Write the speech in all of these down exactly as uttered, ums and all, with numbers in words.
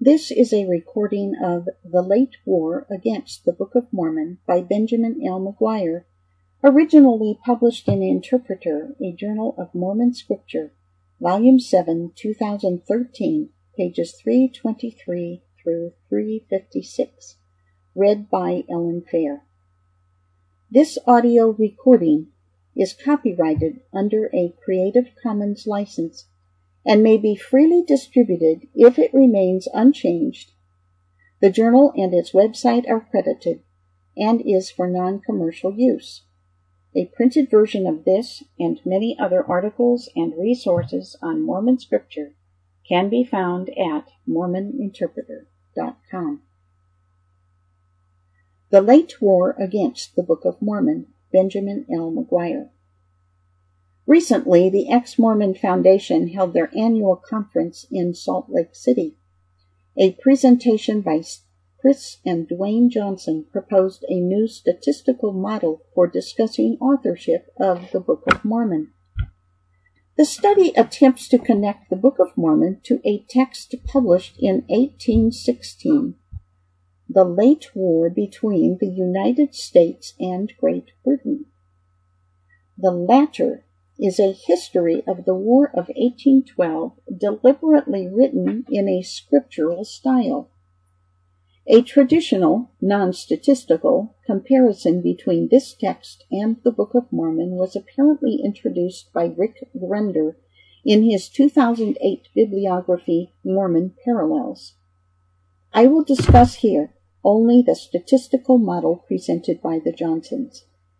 This is a recording of The Late War Against the Book of Mormon by Benjamin L. McGuire, originally published in Interpreter, a Journal of Mormon Scripture, Volume seven, two thousand thirteen, pages three twenty-three through three fifty-six, read by Ellen Fair. This audio recording is copyrighted under a Creative Commons license and may be freely distributed if it remains unchanged. The journal and its website are credited and is for non-commercial use. A printed version of this and many other articles and resources on Mormon Scripture can be found at mormon interpreter dot com. The Late War Against the Book of Mormon, Benjamin L. McGuire. Recently, the Ex-Mormon Foundation held their annual conference in Salt Lake City. A presentation by Chris and Dwayne Johnson proposed a new statistical model for discussing authorship of the Book of Mormon. The study attempts to connect the Book of Mormon to a text published in eighteen sixteen, the late war between the United States and Great Britain. The latter is a history of the War of eighteen twelve, deliberately written in a scriptural style. A traditional, non-statistical comparison between this text and the Book of Mormon was apparently introduced by Rick Grunder in his two thousand eight bibliography, Mormon Parallels. I will discuss here only the statistical model presented by the Johnsons.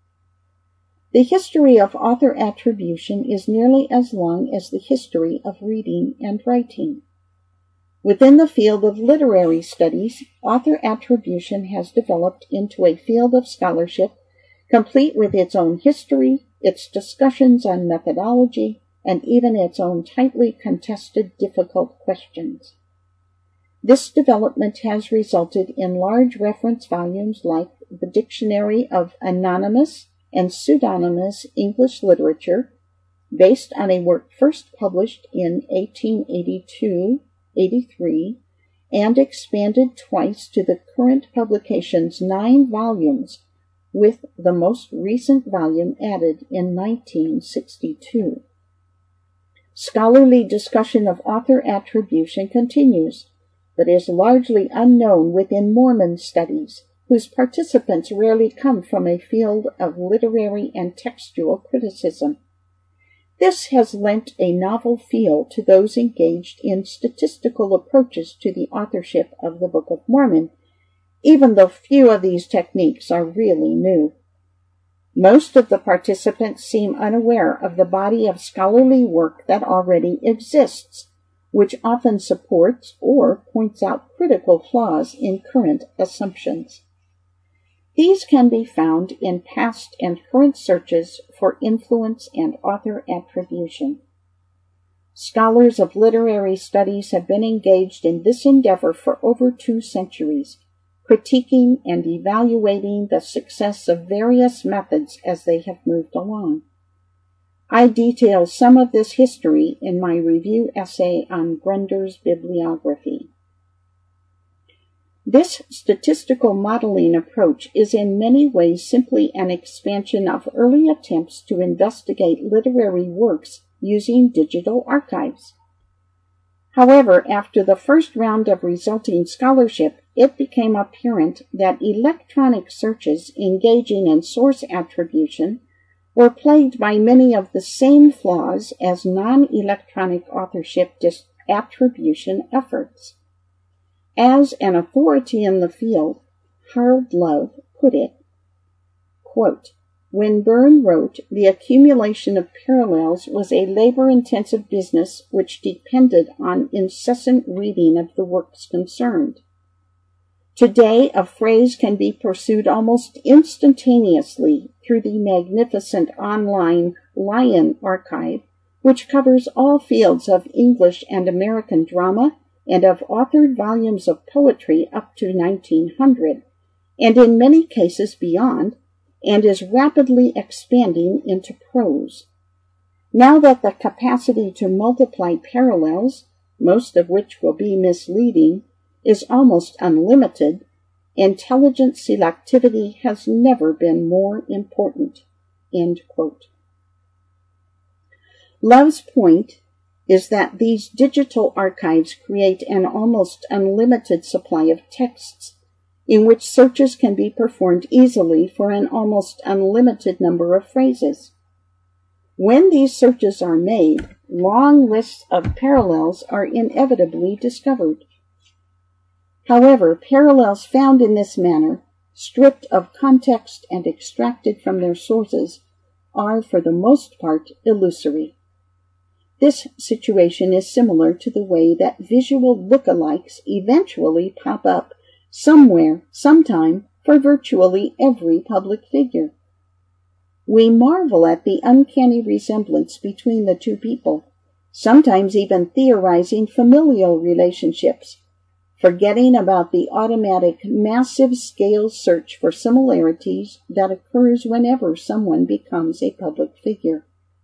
The history of author attribution is nearly as long as the history of reading and writing. Within the field of literary studies, author attribution has developed into a field of scholarship complete with its own history, its discussions on methodology, and even its own tightly contested difficult questions. This development has resulted in large reference volumes like the Dictionary of Anonymous and Pseudonymous English Literature, based on a work first published in eighteen eighty-two eighty-three and expanded twice to the current publication's nine volumes, with the most recent volume added in nineteen sixty-two. Scholarly discussion of author attribution continues, but is largely unknown within Mormon studies, whose participants rarely come from a field of literary and textual criticism. This has lent a novel feel to those engaged in statistical approaches to the authorship of the Book of Mormon, even though few of these techniques are really new. Most of the participants seem unaware of the body of scholarly work that already exists, which often supports or points out critical flaws in current assumptions. These can be found in past and current searches for influence and author attribution. Scholars of literary studies have been engaged in this endeavor for over two centuries, critiquing and evaluating the success of various methods as they have moved along. I detail some of this history in my review essay on Grunder's bibliography. This statistical modeling approach is in many ways simply an expansion of early attempts to investigate literary works using digital archives. However, after the first round of resulting scholarship, it became apparent that electronic searches engaging in source attribution were plagued by many of the same flaws as non-electronic authorship attribution efforts. As an authority in the field, Harold Love put it, quote, "When Byrne wrote, the accumulation of parallels was a labor-intensive business which depended on incessant reading of the works concerned. Today, a phrase can be pursued almost instantaneously through the magnificent online Lion archive, which covers all fields of English and American drama and of authored volumes of poetry up to nineteen hundred, and in many cases beyond, and is rapidly expanding into prose. Now that the capacity to multiply parallels, most of which will be misleading, is almost unlimited, intelligent selectivity has never been more important. End quote. Love's point is that these digital archives create an almost unlimited supply of texts in which searches can be performed easily for an almost unlimited number of phrases. When these searches are made, long lists of parallels are inevitably discovered. However, parallels found in this manner, stripped of context and extracted from their sources, are for the most part illusory. This situation is similar to the way that visual lookalikes eventually pop up somewhere, sometime, for virtually every public figure. We marvel at the uncanny resemblance between the two people, sometimes even theorizing familial relationships, forgetting about the automatic massive-scale search for similarities that occurs whenever someone becomes a public figure.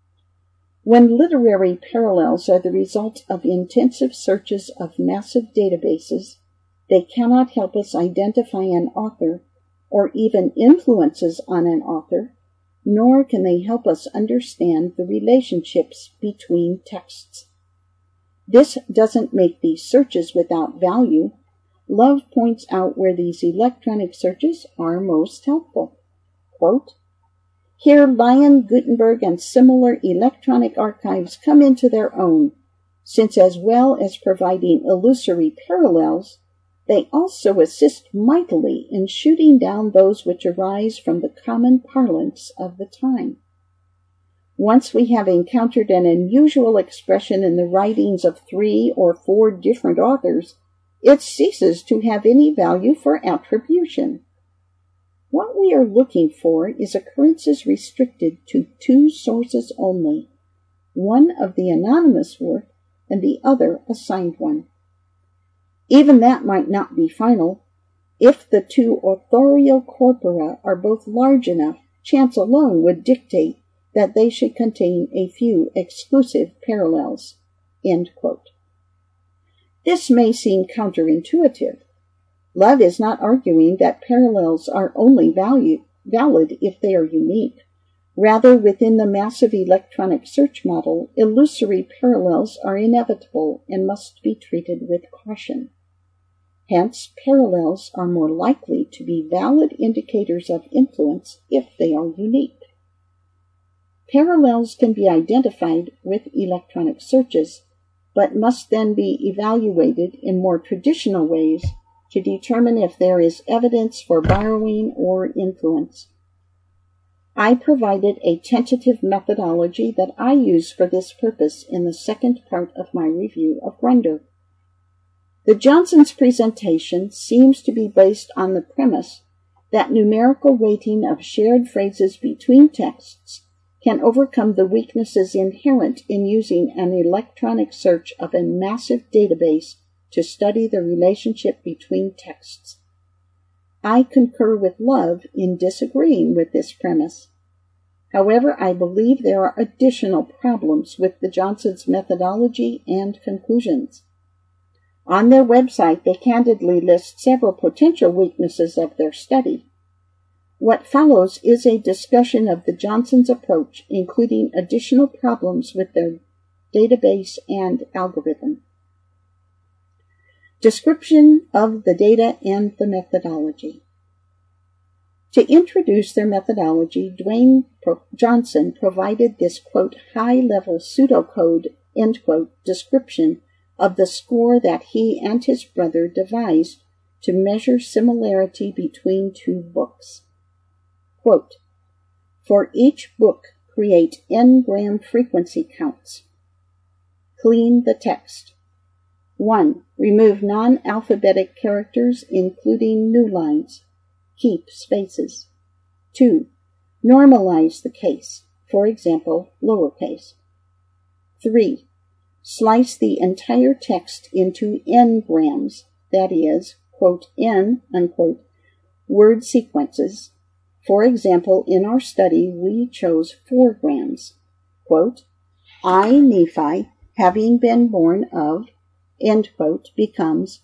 When literary parallels are the result of intensive searches of massive databases, they cannot help us identify an author or even influences on an author, nor can they help us understand the relationships between texts. This doesn't make these searches without value. Love points out where these electronic searches are most helpful. Quote, "Here Lion, Gutenberg, and similar electronic archives come into their own, since as well as providing illusory parallels, they also assist mightily in shooting down those which arise from the common parlance of the time. Once we have encountered an unusual expression in the writings of three or four different authors, it ceases to have any value for attribution. What we are looking for is occurrences restricted to two sources only, one of the anonymous work and the other a signed one. Even that might not be final. If the two authorial corpora are both large enough, chance alone would dictate that they should contain a few exclusive parallels." End quote. This may seem counterintuitive. Love is not arguing that parallels are only value, valid if they are unique. Rather, within the massive electronic search model, illusory parallels are inevitable and must be treated with caution. Hence, parallels are more likely to be valid indicators of influence if they are unique. Parallels can be identified with electronic searches, but must then be evaluated in more traditional ways to determine if there is evidence for borrowing or influence. I provided a tentative methodology that I use for this purpose in the second part of my review of Grunder. The Johnson's presentation seems to be based on the premise that numerical weighting of shared phrases between texts can overcome the weaknesses inherent in using an electronic search of a massive database to study the relationship between texts. I concur with Love in disagreeing with this premise. However, I believe there are additional problems with the Johnsons' methodology and conclusions. On their website, they candidly list several potential weaknesses of their study. What follows is a discussion of the Johnsons' approach, including additional problems with their database and algorithm. Description of the data and the methodology. To introduce their methodology, Dwayne Johnson provided this, quote, high-level pseudocode, end quote, description of the score that he and his brother devised to measure similarity between two books. Quote, for each book, create n-gram frequency counts. Clean the text. one. Remove non-alphabetic characters, including new lines. Keep spaces. two. Normalize the case, for example, lowercase. three. Slice the entire text into n-grams, that is, quote, n, unquote, word sequences. For example, in our study, we chose four grams. Quote, I, Nephi, having been born of, end quote, becomes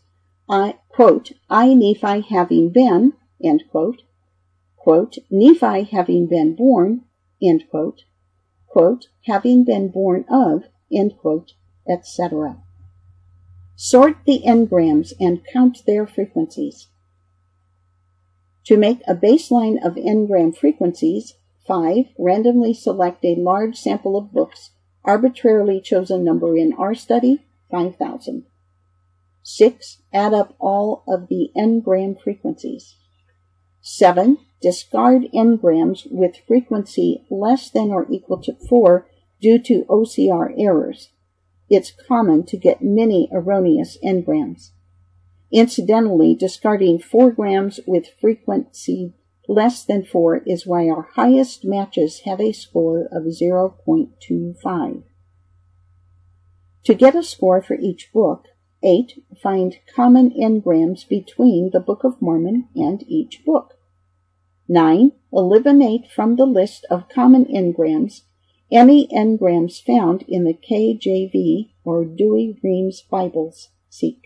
I, quote, I, Nephi, having been, end quote, quote, Nephi having been born, end quote, quote, having been born of, end quote, et cetera. Sort the n-grams and count their frequencies. To make a baseline of n-gram frequencies, five. Randomly select a large sample of books, arbitrarily chosen number in our study, five thousand. six. Add up all of the n-gram frequencies. seven. Discard n-grams with frequency less than or equal to four due to O C R errors. It's common to get many erroneous n-grams. Incidentally, discarding four grams with frequency less than four is why our highest matches have a score of zero point two five. To get a score for each book, eight. Find common n-grams between the Book of Mormon and each book. nine. Eliminate from the list of common n-grams any n-grams found in the K J V or Douay-Rheims Bibles. Seek.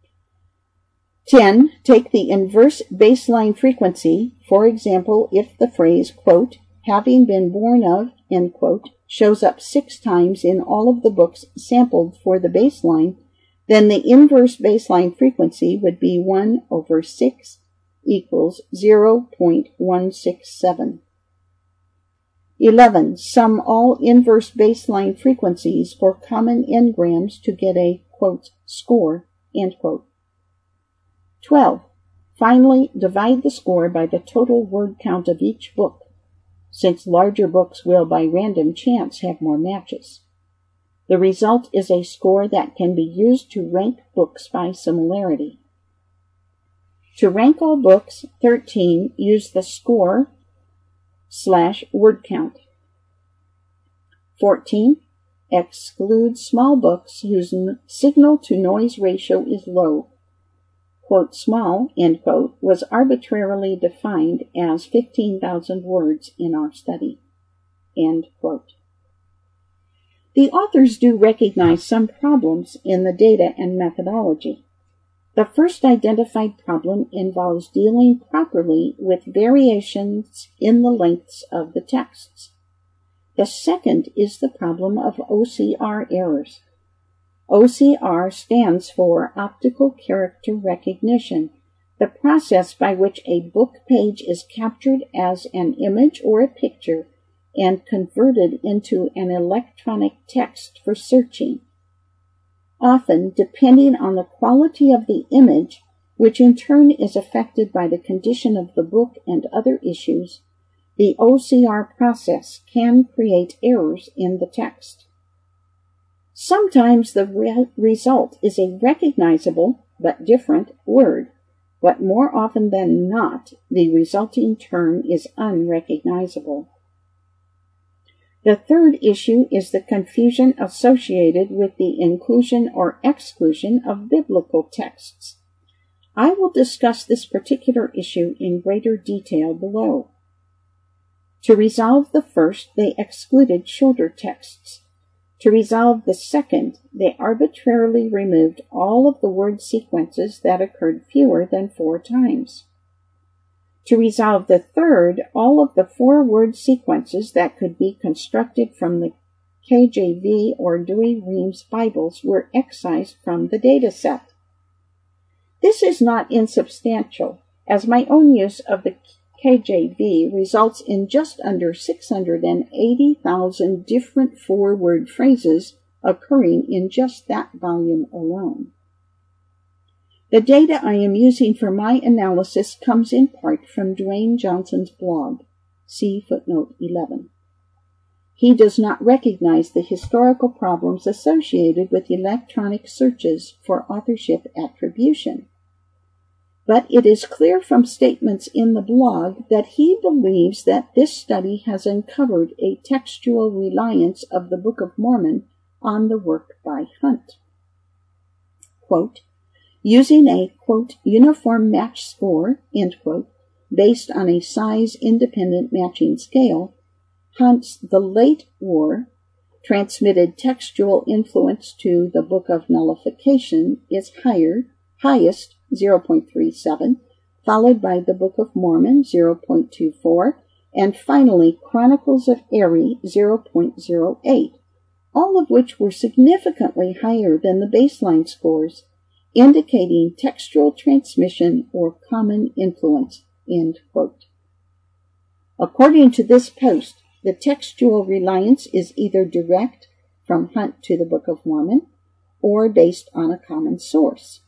ten. Take the inverse baseline frequency. For example, if the phrase, quote, having been born of, end quote, shows up six times in all of the books sampled for the baseline, then the inverse baseline frequency would be one over six equals zero point one six seven. eleven. Sum all inverse baseline frequencies for common n-grams to get a, quote, score, end quote. twelve. Finally, divide the score by the total word count of each book, since larger books will by random chance have more matches. The result is a score that can be used to rank books by similarity. To rank all books, thirteen, use the score slash word count. fourteen. Exclude small books whose signal-to-noise ratio is low. Quote, small, end quote, was arbitrarily defined as fifteen thousand words in our study. End quote. The authors do recognize some problems in the data and methodology. The first identified problem involves dealing properly with variations in the lengths of the texts. The second is the problem of O C R errors. O C R stands for Optical Character Recognition, the process by which a book page is captured as an image or a picture and converted into an electronic text for searching. Often, depending on the quality of the image, which in turn is affected by the condition of the book and other issues, the O C R process can create errors in the text. Sometimes the re- result is a recognizable but different word, but more often than not, the resulting term is unrecognizable. The third issue is the confusion associated with the inclusion or exclusion of biblical texts. I will discuss this particular issue in greater detail below. To resolve the first, they excluded shorter texts. To resolve the second, they arbitrarily removed all of the word sequences that occurred fewer than four times. To resolve the third, all of the four word sequences that could be constructed from the K J V or Douay-Rheims Bibles were excised from the data set. This is not insubstantial, as my own use of the K J V results in just under six hundred eighty thousand different four-word phrases occurring in just that volume alone. The data I am using for my analysis comes in part from Dwayne Johnson's blog. See footnote eleven. He does not recognize the historical problems associated with electronic searches for authorship attribution. But it is clear from statements in the blog that he believes that this study has uncovered a textual reliance of the Book of Mormon on the work by Hunt. Quote, using a, quote, uniform match score, end quote, based on a size-independent matching scale, Hunt's The Late War transmitted textual influence to the Book of Nullification is higher, highest zero point three seven, followed by the Book of Mormon, zero point two four, and finally Chronicles of Eri, zero point zero eight, all of which were significantly higher than the baseline scores, indicating textual transmission or common influence, end quote. According to this post, the textual reliance is either direct from Hunt to the Book of Mormon or based on a common source.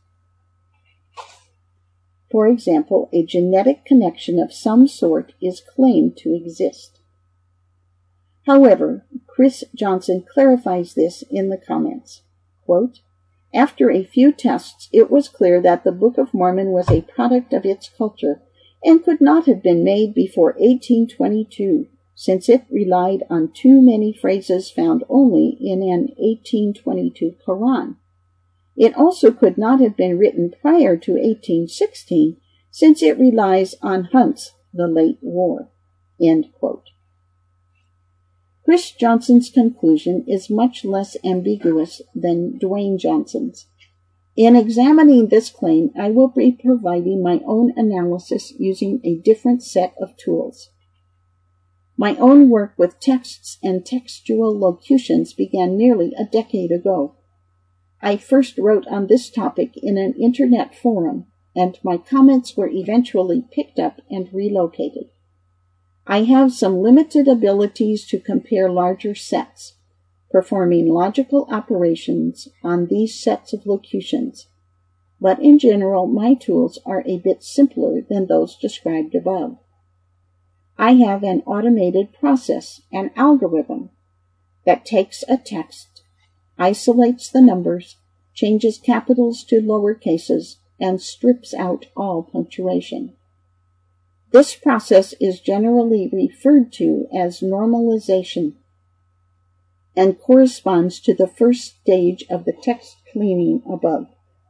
For example, a genetic connection of some sort is claimed to exist. However, Chris Johnson clarifies this in the comments. Quote, after a few tests, it was clear that the Book of Mormon was a product of its culture and could not have been made before eighteen twenty-two, since it relied on too many phrases found only in an eighteen twenty-two Quran. It also could not have been written prior to eighteen sixteen, since it relies on Hunt's The Late War. End quote. Chris Johnson's conclusion is much less ambiguous than Dwayne Johnson's. In examining this claim, I will be providing my own analysis using a different set of tools. My own work with texts and textual locutions began nearly a decade ago. I first wrote on this topic in an internet forum, and my comments were eventually picked up and relocated. I have some limited abilities to compare larger sets, performing logical operations on these sets of locutions, but in general my tools are a bit simpler than those described above. I have an automated process, an algorithm, that takes a text, isolates the numbers, changes capitals to lower cases, and strips out all punctuation. This process is generally referred to as normalization and corresponds to the first stage of the text cleaning above.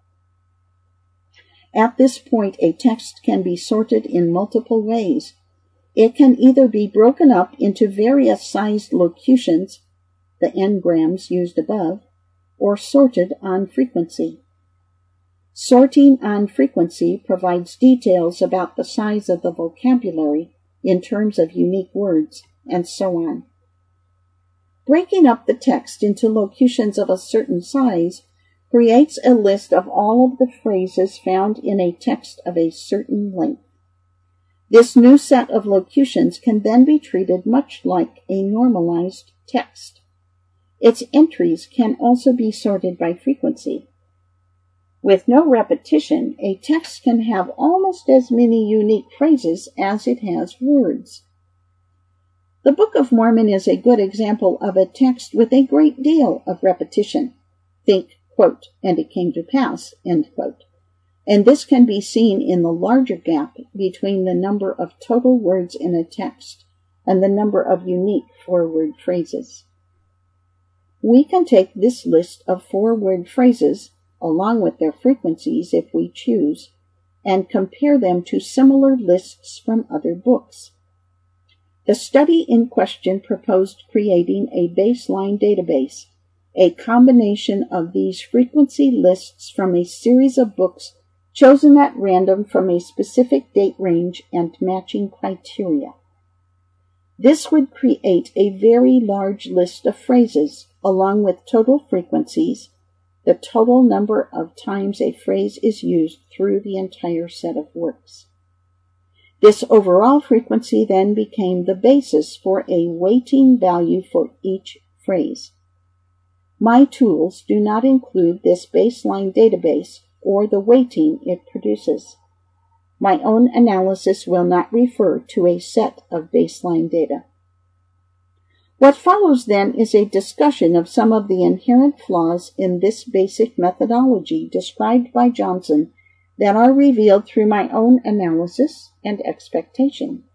At this point, a text can be sorted in multiple ways. It can either be broken up into various sized locutions, the n-grams used above, or sorted on frequency. Sorting on frequency provides details about the size of the vocabulary in terms of unique words, and so on. Breaking up the text into locutions of a certain size creates a list of all of the phrases found in a text of a certain length. This new set of locutions can then be treated much like a normalized text. Its entries can also be sorted by frequency. With no repetition, a text can have almost as many unique phrases as it has words. The Book of Mormon is a good example of a text with a great deal of repetition. Think, quote, and it came to pass, end quote. And this can be seen in the larger gap between the number of total words in a text and the number of unique four-word phrases. We can take this list of four-word phrases, along with their frequencies if we choose, and compare them to similar lists from other books. The study in question proposed creating a baseline database, a combination of these frequency lists from a series of books chosen at random from a specific date range and matching criteria. This would create a very large list of phrases, along with total frequencies, the total number of times a phrase is used through the entire set of works. This overall frequency then became the basis for a weighting value for each phrase. My tools do not include this baseline database or the weighting it produces. My own analysis will not refer to a set of baseline data. What follows then is a discussion of some of the inherent flaws in this basic methodology described by Johnson that are revealed through my own analysis and expectation.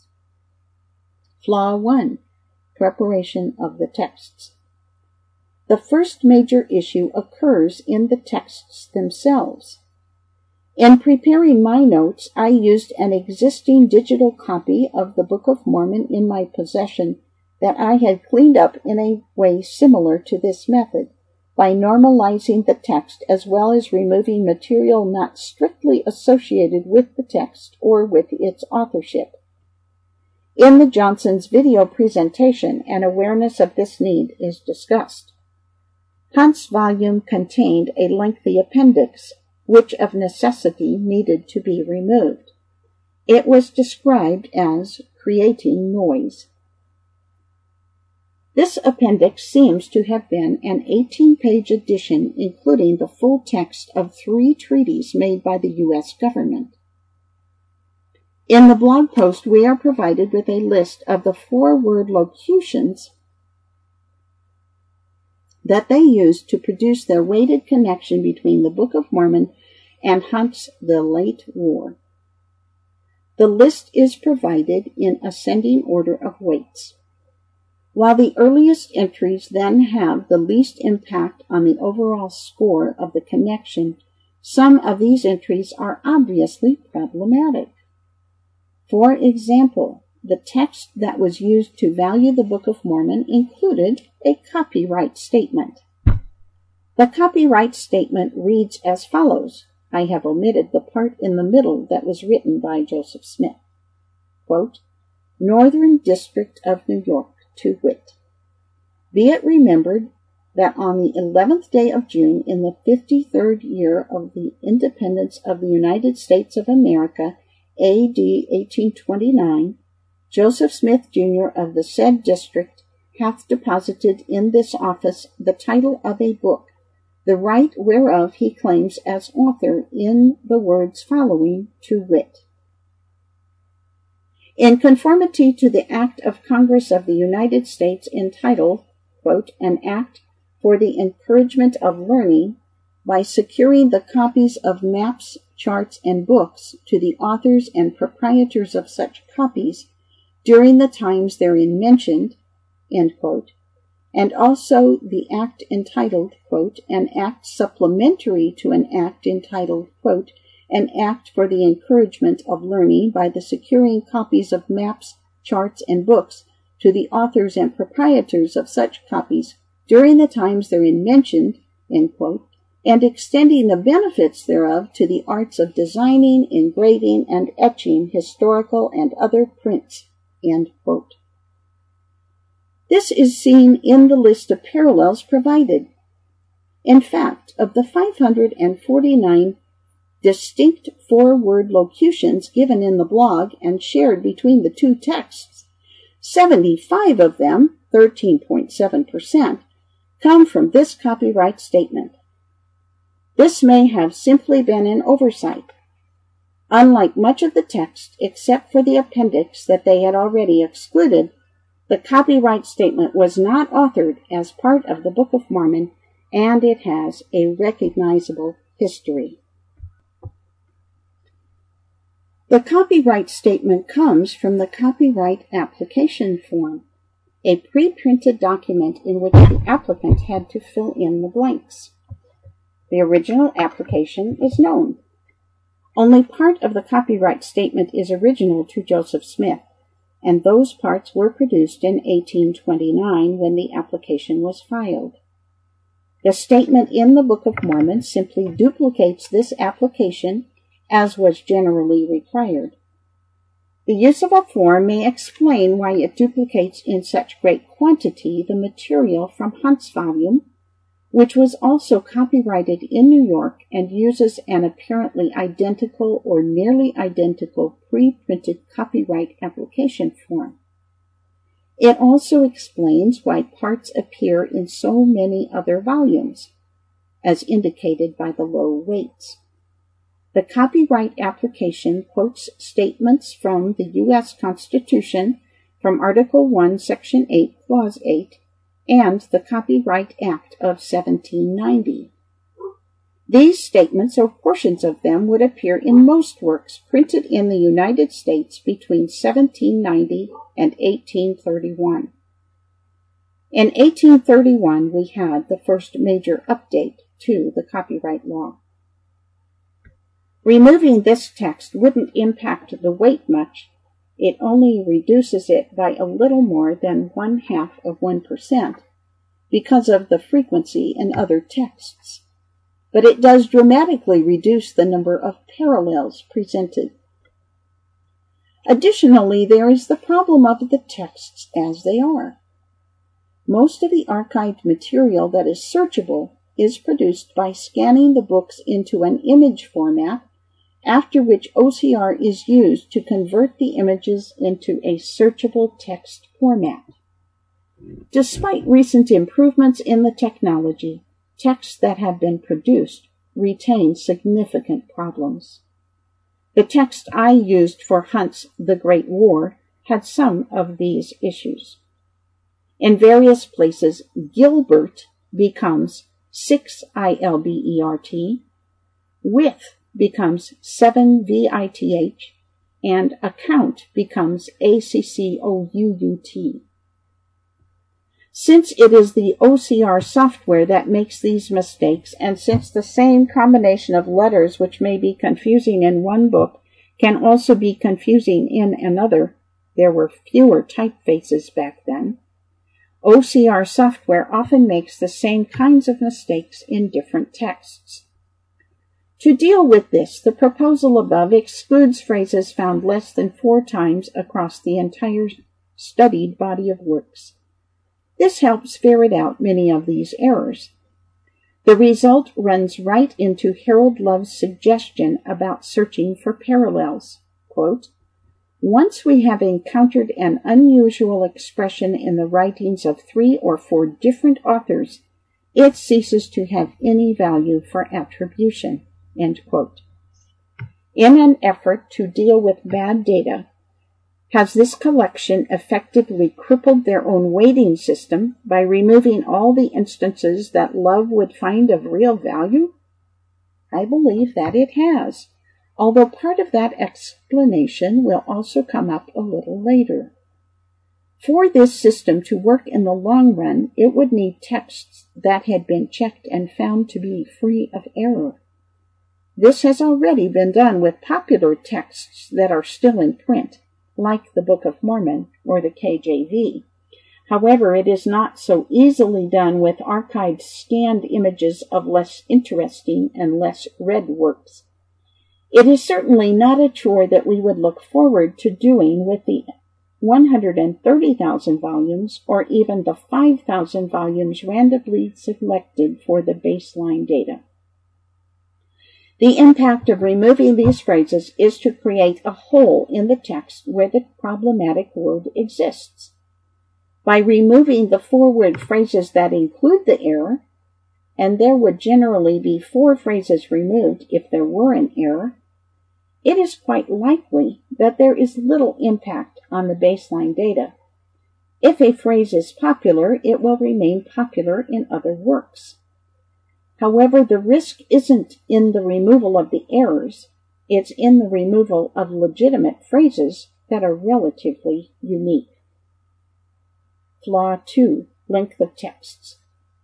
Flaw one. Preparation of the texts. The first major issue occurs in the texts themselves. In preparing my notes, I used an existing digital copy of the Book of Mormon in my possession that I had cleaned up in a way similar to this method by normalizing the text as well as removing material not strictly associated with the text or with its authorship. In the Johnson's video presentation, an awareness of this need is discussed. Hunt's volume contained a lengthy appendix, which of necessity needed to be removed. It was described as creating noise. This appendix seems to have been an eighteen-page edition including the full text of three treaties made by the U S government. In the blog post, we are provided with a list of the four-word locutions that they used to produce their weighted connection between the Book of Mormon and Hunt's The Late War. The list is provided in ascending order of weights. While the earliest entries then have the least impact on the overall score of the connection, some of these entries are obviously problematic. For example, the text that was used to value the Book of Mormon included a copyright statement. The copyright statement reads as follows. I have omitted the part in the middle that was written by Joseph Smith. Quote, Northern District of New York, to wit. Be it remembered that on the eleventh day of June in the fifty-third year of the independence of the United States of America, A D eighteen twenty-nine, Joseph Smith, Junior of the said district hath deposited in this office the title of a book, the right whereof he claims as author in the words following, to wit. In conformity to the Act of Congress of the United States entitled, quote, An Act for the Encouragement of Learning, by securing the copies of maps, charts, and books to the authors and proprietors of such copies during the times therein mentioned, end quote, and also the Act entitled, quote, An Act supplementary to an Act entitled, quote, An Act for the Encouragement of Learning by the securing copies of maps, charts, and books to the authors and proprietors of such copies during the times therein mentioned, end quote, and extending the benefits thereof to the arts of designing, engraving, and etching historical and other prints, end quote. This is seen in the list of parallels provided. In fact, of the five hundred forty-nine distinct four-word locutions given in the blog and shared between the two texts, seventy-five of them, thirteen point seven percent, come from this copyright statement. This may have simply been an oversight. Unlike much of the text, except for the appendix that they had already excluded, the copyright statement was not authored as part of the Book of Mormon, and it has a recognizable history. The copyright statement comes from the copyright application form, a pre-printed document in which the applicant had to fill in the blanks. The original application is known. Only part of the copyright statement is original to Joseph Smith, and those parts were produced in eighteen twenty-nine when the application was filed. The statement in the Book of Mormon simply duplicates this application as was generally required. The use of a form may explain why it duplicates in such great quantity the material from Hunt's volume, which was also copyrighted in New York and uses an apparently identical or nearly identical pre-printed copyright application form. It also explains why parts appear in so many other volumes, as indicated by the low weights. The copyright application quotes statements from the U S Constitution, from Article one, Section eight, Clause eight, and the Copyright Act of seventeen ninety. These statements, or portions of them, would appear in most works printed in the United States between seventeen ninety and eighteen thirty-one. In eighteen thirty-one, we had the first major update to the copyright law. Removing this text wouldn't impact the weight much. It only reduces it by a little more than one half of one percent, because of the frequency in other texts, but it does dramatically reduce the number of parallels presented. Additionally, there is the problem of the texts as they are. Most of the archived material that is searchable is produced by scanning the books into an image format, after which O C R is used to convert the images into a searchable text format. Despite recent improvements in the technology, texts that have been produced retain significant problems. The text I used for Hunt's The Great War had some of these issues. In various places, Gilbert becomes six I L B E R T, with becomes seven V I T H, and account becomes A C C O U U T. Since it is the O C R software that makes these mistakes, and since the same combination of letters which may be confusing in one book can also be confusing in another, there were fewer typefaces back then, O C R software often makes the same kinds of mistakes in different texts. To deal with this, the proposal above excludes phrases found less than four times across the entire studied body of works. This helps ferret out many of these errors. The result runs right into Harold Love's suggestion about searching for parallels. Quote, "Once we have encountered an unusual expression in the writings of three or four different authors, it ceases to have any value for attribution." End quote. In an effort to deal with bad data, has this collection effectively crippled their own weighting system by removing all the instances that Love would find of real value? I believe that it has, although part of that explanation will also come up a little later. For this system to work in the long run, it would need texts that had been checked and found to be free of error. This has already been done with popular texts that are still in print, like the Book of Mormon or the K J V. However, it is not so easily done with archived scanned images of less interesting and less read works. It is certainly not a chore that we would look forward to doing with the one hundred thirty thousand volumes or even the five thousand volumes randomly selected for the baseline data. The impact of removing these phrases is to create a hole in the text where the problematic word exists. By removing the four-word phrases that include the error, and there would generally be four phrases removed if there were an error, it is quite likely that there is little impact on the baseline data. If a phrase is popular, it will remain popular in other works. However, the risk isn't in the removal of the errors, it's in the removal of legitimate phrases that are relatively unique. Flaw two. Length of texts.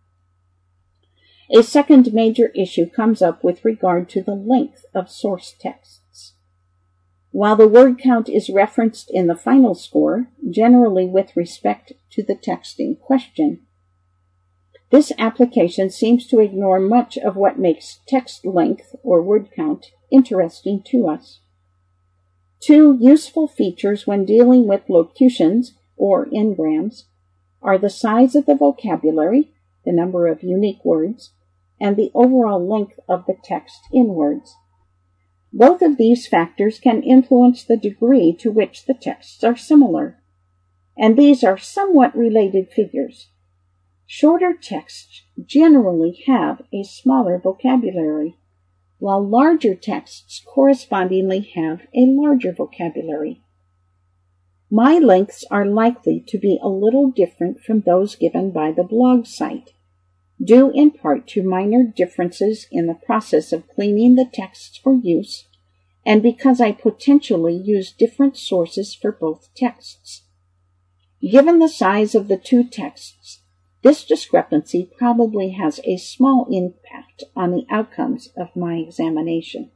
A second major issue comes up with regard to the length of source texts. While the word count is referenced in the final score, generally with respect to the text in question, this application seems to ignore much of what makes text length, or word count, interesting to us. Two useful features when dealing with locutions, or engrams, are the size of the vocabulary, the number of unique words, and the overall length of the text in words. Both of these factors can influence the degree to which the texts are similar, and these are somewhat related figures. Shorter texts generally have a smaller vocabulary, while larger texts correspondingly have a larger vocabulary. My lengths are likely to be a little different from those given by the blog site, due in part to minor differences in the process of cleaning the texts for use, and because I potentially use different sources for both texts. Given the size of the two texts, this discrepancy probably has a small impact on the outcomes of my examination.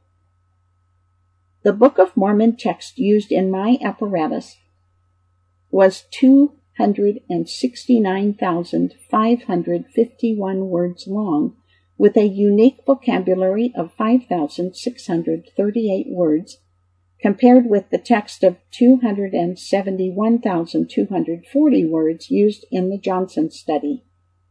The Book of Mormon text used in my apparatus was two hundred sixty-nine thousand five hundred fifty-one words long, with a unique vocabulary of five thousand six hundred thirty-eight words, compared with the text of two hundred seventy-one thousand two hundred forty words used in the Johnson study.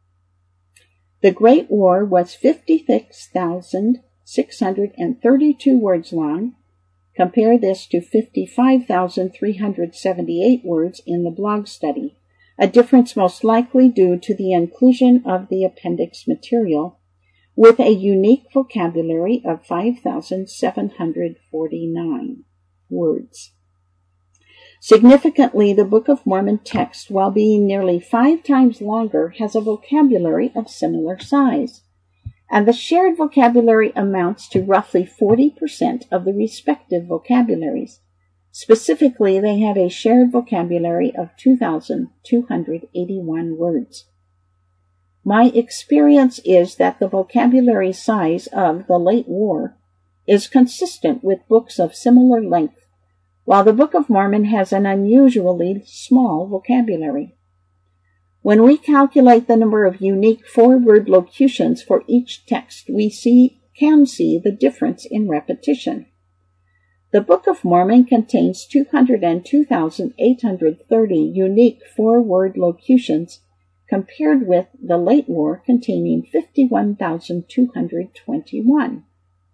The Great War was fifty-six thousand six hundred thirty-two words long. Compare this to fifty-five thousand three hundred seventy-eight words in the blog study, a difference most likely due to the inclusion of the appendix material, with a unique vocabulary of five thousand seven hundred forty-nine words. Significantly, the Book of Mormon text, while being nearly five times longer, has a vocabulary of similar size, and the shared vocabulary amounts to roughly forty percent of the respective vocabularies. Specifically, they have a shared vocabulary of two thousand two hundred eighty-one words. My experience is that the vocabulary size of the Late War is consistent with books of similar length, while the Book of Mormon has an unusually small vocabulary. When we calculate the number of unique four-word locutions for each text, we see, can see the difference in repetition. The Book of Mormon contains two hundred two thousand eight hundred thirty unique four-word locutions, compared with the Late War containing fifty-one thousand two hundred twenty-one.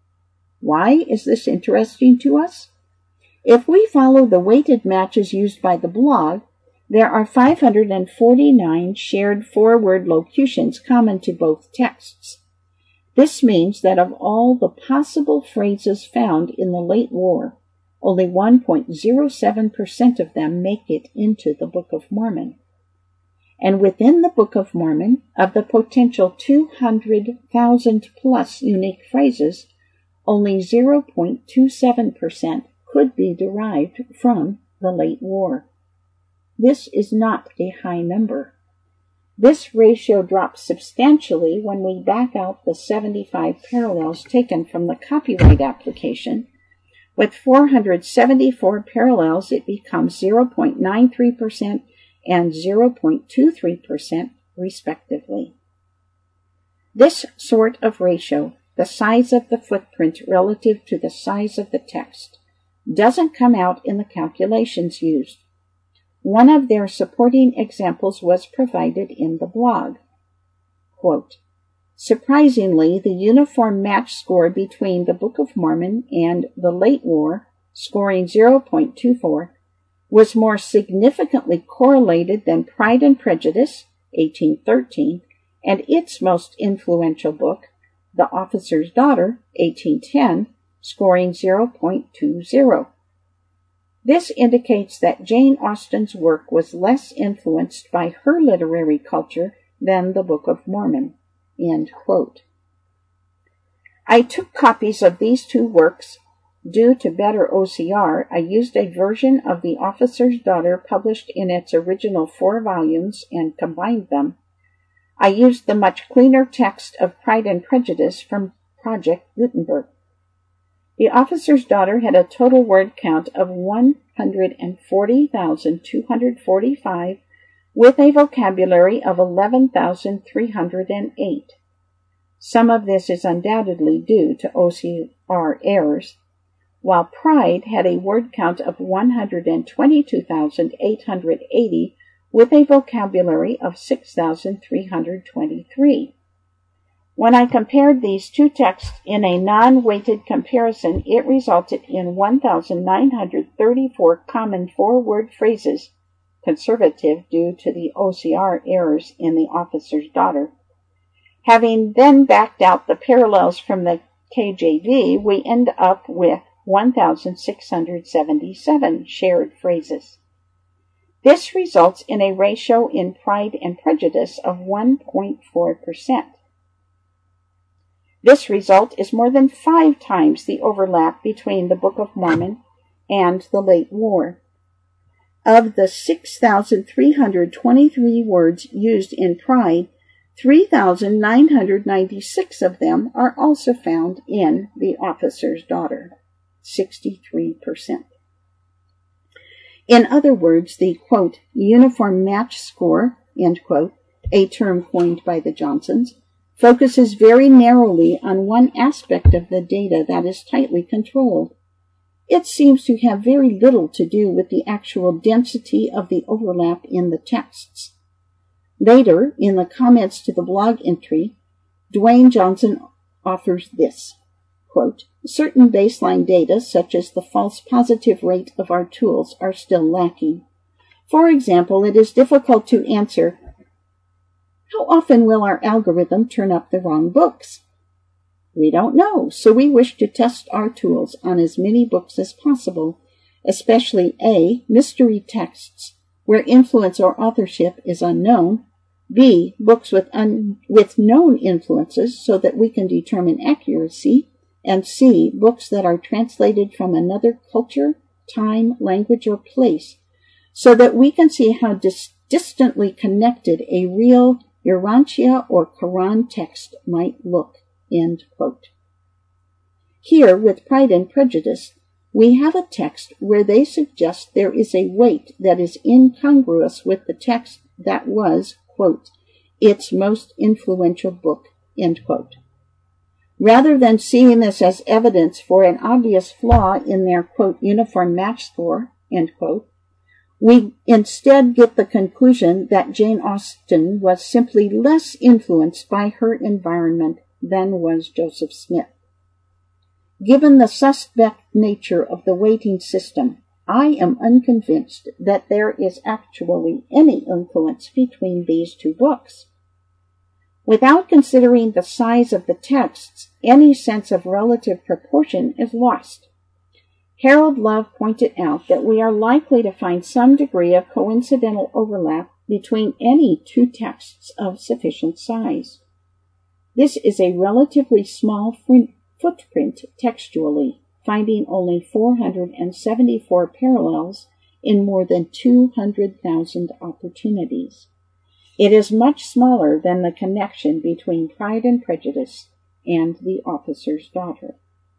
Why is this interesting to us? If we follow the weighted matches used by the blog, there are five hundred forty-nine shared four-word locutions common to both texts. This means that of all the possible phrases found in the Late War, only one point zero seven percent of them make it into the Book of Mormon. And within the Book of Mormon, of the potential two hundred thousand plus unique phrases, only zero point two seven percent could be derived from the Late War. This is not a high number. This ratio drops substantially when we back out the seventy-five parallels taken from the copyright application. With four hundred seventy-four parallels, it becomes zero point nine three percent and zero point two three percent, respectively. This sort of ratio, the size of the footprint relative to the size of the text, doesn't come out in the calculations used. One of their supporting examples was provided in the blog. Quote, surprisingly, the uniform match score between the Book of Mormon and the Late War, scoring zero point two four, was more significantly correlated than Pride and Prejudice, eighteen thirteen, and its most influential book, The Officer's Daughter, eighteen ten, scoring zero point two zero. This indicates that Jane Austen's work was less influenced by her literary culture than the Book of Mormon. End quote. I took copies of these two works. Due to better O C R, I used a version of The Officer's Daughter published in its original four volumes and combined them. I used the much cleaner text of Pride and Prejudice from Project Gutenberg. The Officer's Daughter had a total word count of one hundred forty thousand two hundred forty-five, with a vocabulary of eleven thousand three hundred eight. Some of this is undoubtedly due to O C R errors, while Pride had a word count of one hundred twenty-two thousand eight hundred eighty, with a vocabulary of six thousand three hundred twenty-three. When I compared these two texts in a non-weighted comparison, it resulted in one thousand nine hundred thirty-four common four-word phrases, conservative due to the O C R errors in The Officer's Daughter. Having then backed out the parallels from the K J V, we end up with one thousand six hundred seventy-seven shared phrases. This results in a ratio in Pride and Prejudice of one point four percent. This result is more than five times the overlap between the Book of Mormon and the Late War. Of the six thousand three hundred twenty-three words used in Pride, three thousand nine hundred ninety-six of them are also found in The Officer's Daughter, sixty-three percent. In other words, the, quote, uniform match score, end quote, a term coined by the Johnsons, focuses very narrowly on one aspect of the data that is tightly controlled. It seems to have very little to do with the actual density of the overlap in the texts. Later, in the comments to the blog entry, Dwayne Johnson offers this, quote, certain baseline data, such as the false positive rate of our tools, are still lacking. For example, it is difficult to answer, how often will our algorithm turn up the wrong books? We don't know, so we wish to test our tools on as many books as possible, especially A, mystery texts, where influence or authorship is unknown, B, books with, un- with known influences so that we can determine accuracy, and C, books that are translated from another culture, time, language, or place, so that we can see how dis- distantly connected a real Urantia or Quran text might look, end quote. Here, with Pride and Prejudice, we have a text where they suggest there is a weight that is incongruous with the text that was, quote, its most influential book, end quote. Rather than seeing this as evidence for an obvious flaw in their, quote, uniform match score, end quote, we instead get the conclusion that Jane Austen was simply less influenced by her environment than was Joseph Smith. Given the suspect nature of the weighting system, I am unconvinced that there is actually any influence between these two books. Without considering the size of the texts, any sense of relative proportion is lost. Harold Love pointed out that we are likely to find some degree of coincidental overlap between any two texts of sufficient size. This is a relatively small footprint textually, finding only four hundred seventy-four parallels in more than two hundred thousand opportunities. It is much smaller than the connection between Pride and Prejudice and The Officer's Daughter.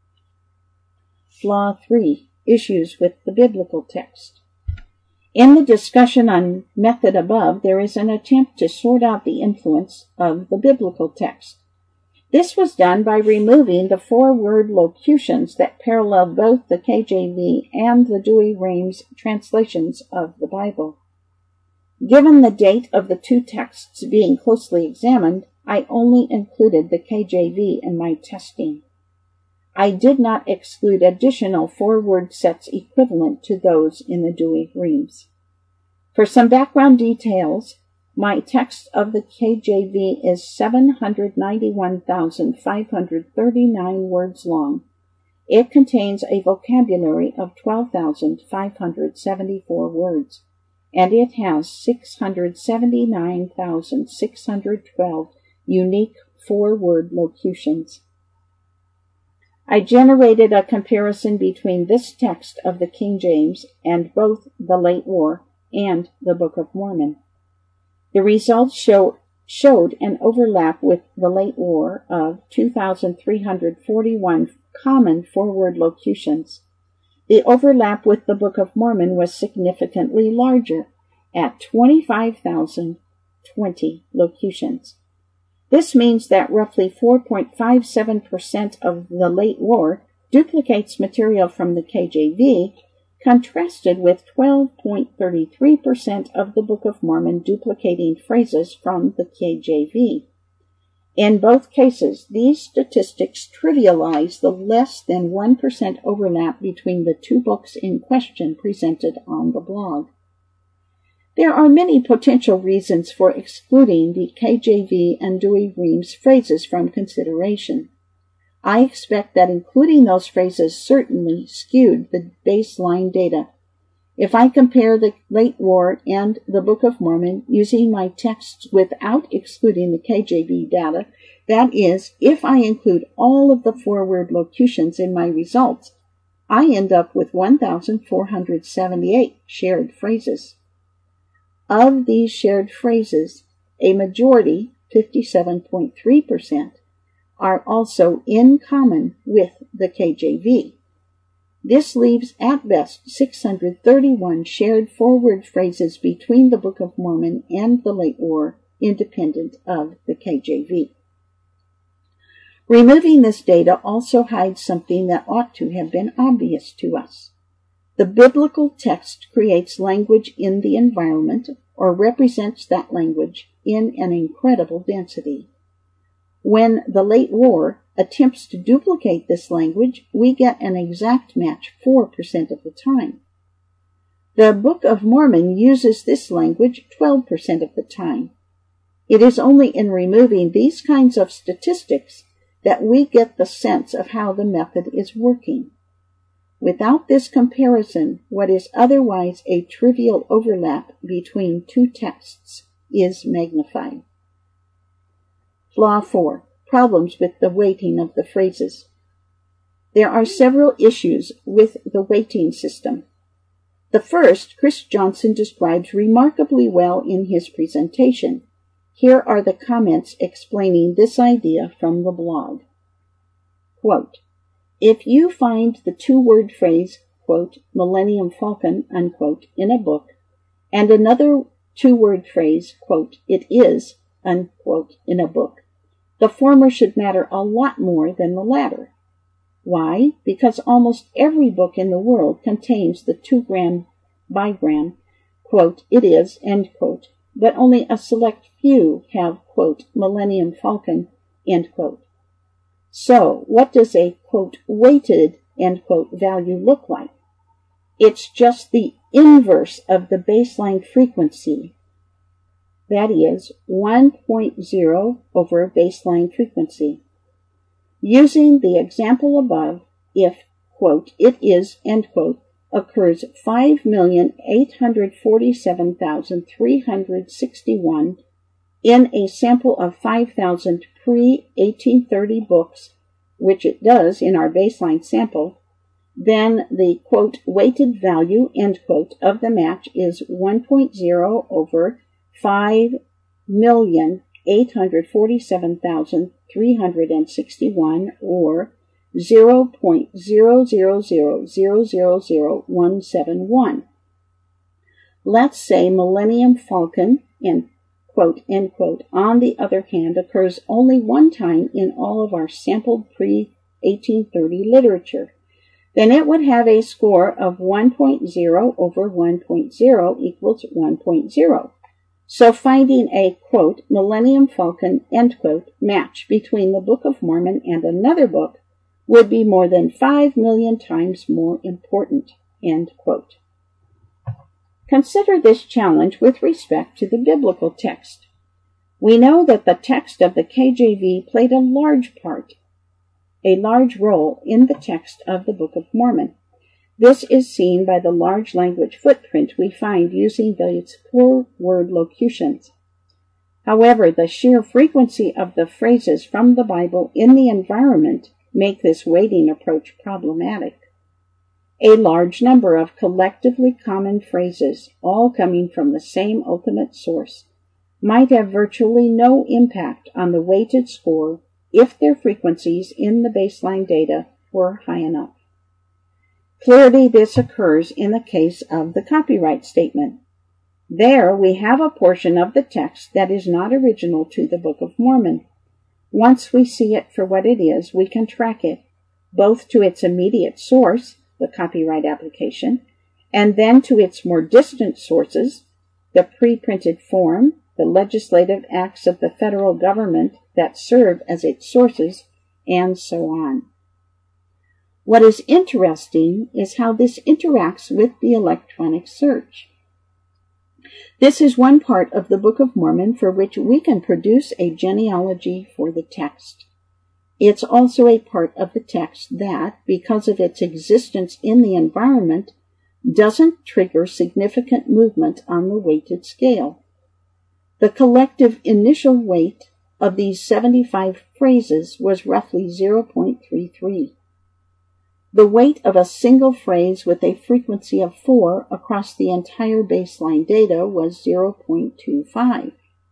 Flaw three. Issues with the biblical text. In the discussion on method above, there is an attempt to sort out the influence of the biblical text. This was done by removing the four-word locutions that parallel both the K J V and the Douay-Rheims translations of the Bible. Given the date of the two texts being closely examined, I only included the K J V in my testing. I did not exclude additional four-word sets equivalent to those in the Douay-Rheims. For some background details, my text of the K J V is seven hundred ninety-one thousand five hundred thirty-nine words long. It contains a vocabulary of twelve thousand five hundred seventy-four words, and it has six hundred seventy-nine thousand six hundred twelve unique four-word locutions. I generated a comparison between this text of the King James and both the Late War and the Book of Mormon. The results show, showed an overlap with the Late War of two thousand three hundred forty-one common four-word locutions. The overlap with the Book of Mormon was significantly larger, at twenty-five thousand twenty locutions. This means that roughly four point five seven percent of the Late War duplicates material from the K J V, contrasted with twelve point three three percent of the Book of Mormon duplicating phrases from the K J V. In both cases, these statistics trivialize the less than one percent overlap between the two books in question presented on the blog. There are many potential reasons for excluding the K J V and Douay-Rheims phrases from consideration. I expect that including those phrases certainly skewed the baseline data. If I compare the Late War and the Book of Mormon using my texts without excluding the K J V data, that is, if I include all of the four-word locutions in my results, I end up with one thousand four hundred seventy-eight shared phrases. Of these shared phrases, a majority, fifty-seven point three percent, are also in common with the K J V. This leaves at best six hundred thirty-one shared forward phrases between the Book of Mormon and the Late War, independent of the K J V. Removing this data also hides something that ought to have been obvious to us. The biblical text creates language in the environment, or represents that language in an incredible density. When the Late War attempts to duplicate this language, we get an exact match four percent of the time. The Book of Mormon uses this language twelve percent of the time. It is only in removing these kinds of statistics that we get the sense of how the method is working. Without this comparison, what is otherwise a trivial overlap between two texts is magnified. Flaw four. Problems with the weighting of the phrases. There are several issues with the weighting system. The first, Chris Johnson describes remarkably well in his presentation. Here are the comments explaining this idea from the blog. Quote, if you find the two-word phrase, quote, Millennium Falcon, unquote, in a book, and another two-word phrase, quote, it is, unquote, in a book, the former should matter a lot more than the latter. Why? Because almost every book in the world contains the two-gram bigram, quote, it is, end quote, but only a select few have, quote, Millennium Falcon, end quote. So, what does a, quote, weighted, end quote, value look like? It's just the inverse of the baseline frequency. That is, one point zero over baseline frequency. Using the example above, if, quote, it is, end quote, occurs five million eight hundred forty-seven thousand three hundred sixty-one in a sample of five thousand pre eighteen thirty books, which it does in our baseline sample, then the, quote, weighted value, end quote, of the match is one point zero over five million eight hundred forty-seven thousand three hundred sixty-one, or zero point zero zero zero zero zero zero one seven one. Let's say Millennium Falcon, end quote, end quote, on the other hand, occurs only one time in all of our sampled pre eighteen thirty literature. Then it would have a score of one point zero over one point zero equals one point zero. So finding a, quote, Millennium Falcon, end quote, match between the Book of Mormon and another book would be more than five million times more important, end quote. Consider this challenge with respect to the biblical text. We know that the text of the K J V played a large part, a large role in the text of the Book of Mormon. This is seen by the large language footprint we find using these four-word locutions. However, the sheer frequency of the phrases from the Bible in the environment make this weighting approach problematic. A large number of collectively common phrases, all coming from the same ultimate source, might have virtually no impact on the weighted score if their frequencies in the baseline data were high enough. Clearly, this occurs in the case of the copyright statement. There we have a portion of the text that is not original to the Book of Mormon. Once we see it for what it is, we can track it, both to its immediate source, the copyright application, and then to its more distant sources, the pre-printed form, the legislative acts of the federal government that serve as its sources, and so on. What is interesting is how this interacts with the electronic search. This is one part of the Book of Mormon for which we can produce a genealogy for the text. It's also a part of the text that, because of its existence in the environment, doesn't trigger significant movement on the weighted scale. The collective initial weight of these seventy-five phrases was roughly zero point three three. The weight of a single phrase with a frequency of four across the entire baseline data was zero point two five.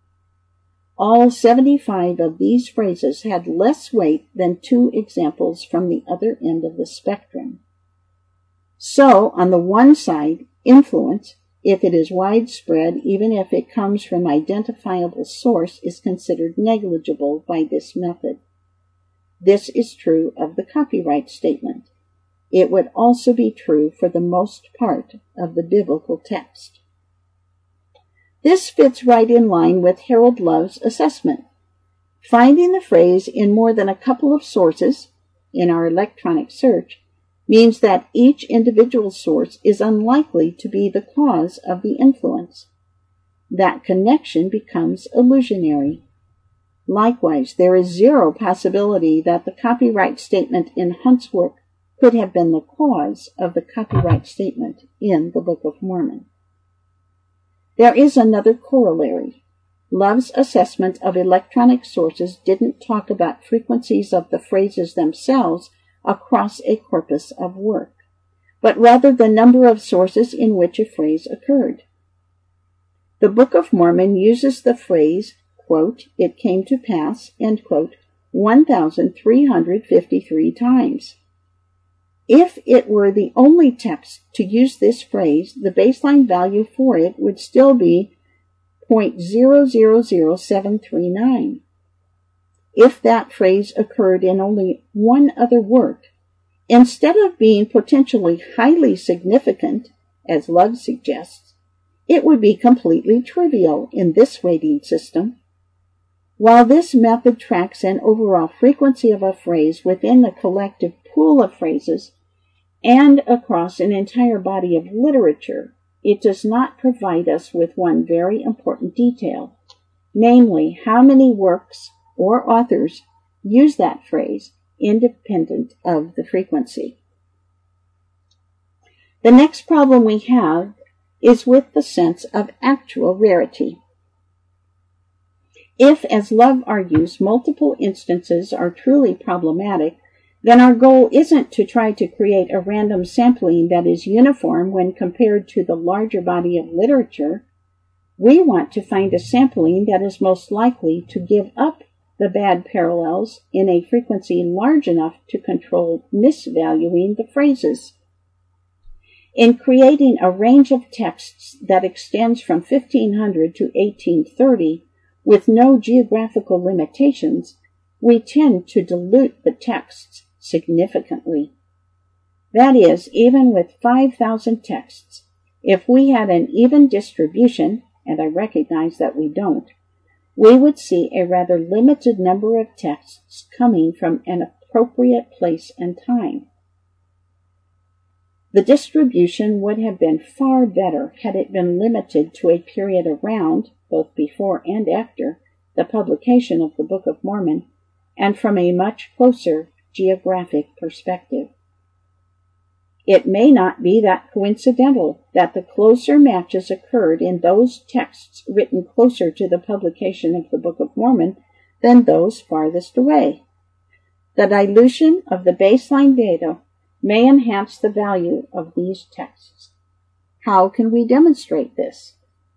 All seventy-five of these phrases had less weight than two examples from the other end of the spectrum. So, on the one side, influence, if it is widespread, even if it comes from identifiable source, is considered negligible by this method. This is true of the copyright statement. It would also be true for the most part of the biblical text. This fits right in line with Harold Love's assessment. Finding the phrase in more than a couple of sources in our electronic search means that each individual source is unlikely to be the cause of the influence. That connection becomes illusionary. Likewise, there is zero possibility that the copyright statement in Hunt's work could have been the cause of the copyright statement in the Book of Mormon. There is another corollary. Love's assessment of electronic sources didn't talk about frequencies of the phrases themselves across a corpus of work, but rather the number of sources in which a phrase occurred. The Book of Mormon uses the phrase, quote, "it came to pass," end quote, one thousand three hundred fifty-three times. If it were the only text to use this phrase, the baseline value for it would still be zero point zero zero zero seven three nine. If that phrase occurred in only one other work, instead of being potentially highly significant, as Love suggests, it would be completely trivial in this rating system. While this method tracks an overall frequency of a phrase within the collective pool of phrases and across an entire body of literature, it does not provide us with one very important detail, namely how many works or authors use that phrase independent of the frequency. The next problem we have is with the sense of actual rarity. If, as Love argues, multiple instances are truly problematic, then our goal isn't to try to create a random sampling that is uniform when compared to the larger body of literature. We want to find a sampling that is most likely to give up the bad parallels in a frequency large enough to control misvaluing the phrases. In creating a range of texts that extends from fifteen hundred to eighteen thirty with no geographical limitations, we tend to dilute the texts significantly. That is, even with five thousand texts, if we had an even distribution, and I recognize that we don't, we would see a rather limited number of texts coming from an appropriate place and time. The distribution would have been far better had it been limited to a period around, both before and after, the publication of the Book of Mormon, and from a much closer geographic perspective. It may not be that coincidental that the closer matches occurred in those texts written closer to the publication of the Book of Mormon than those farthest away. The dilution of the baseline data may enhance the value of these texts. How can we demonstrate this?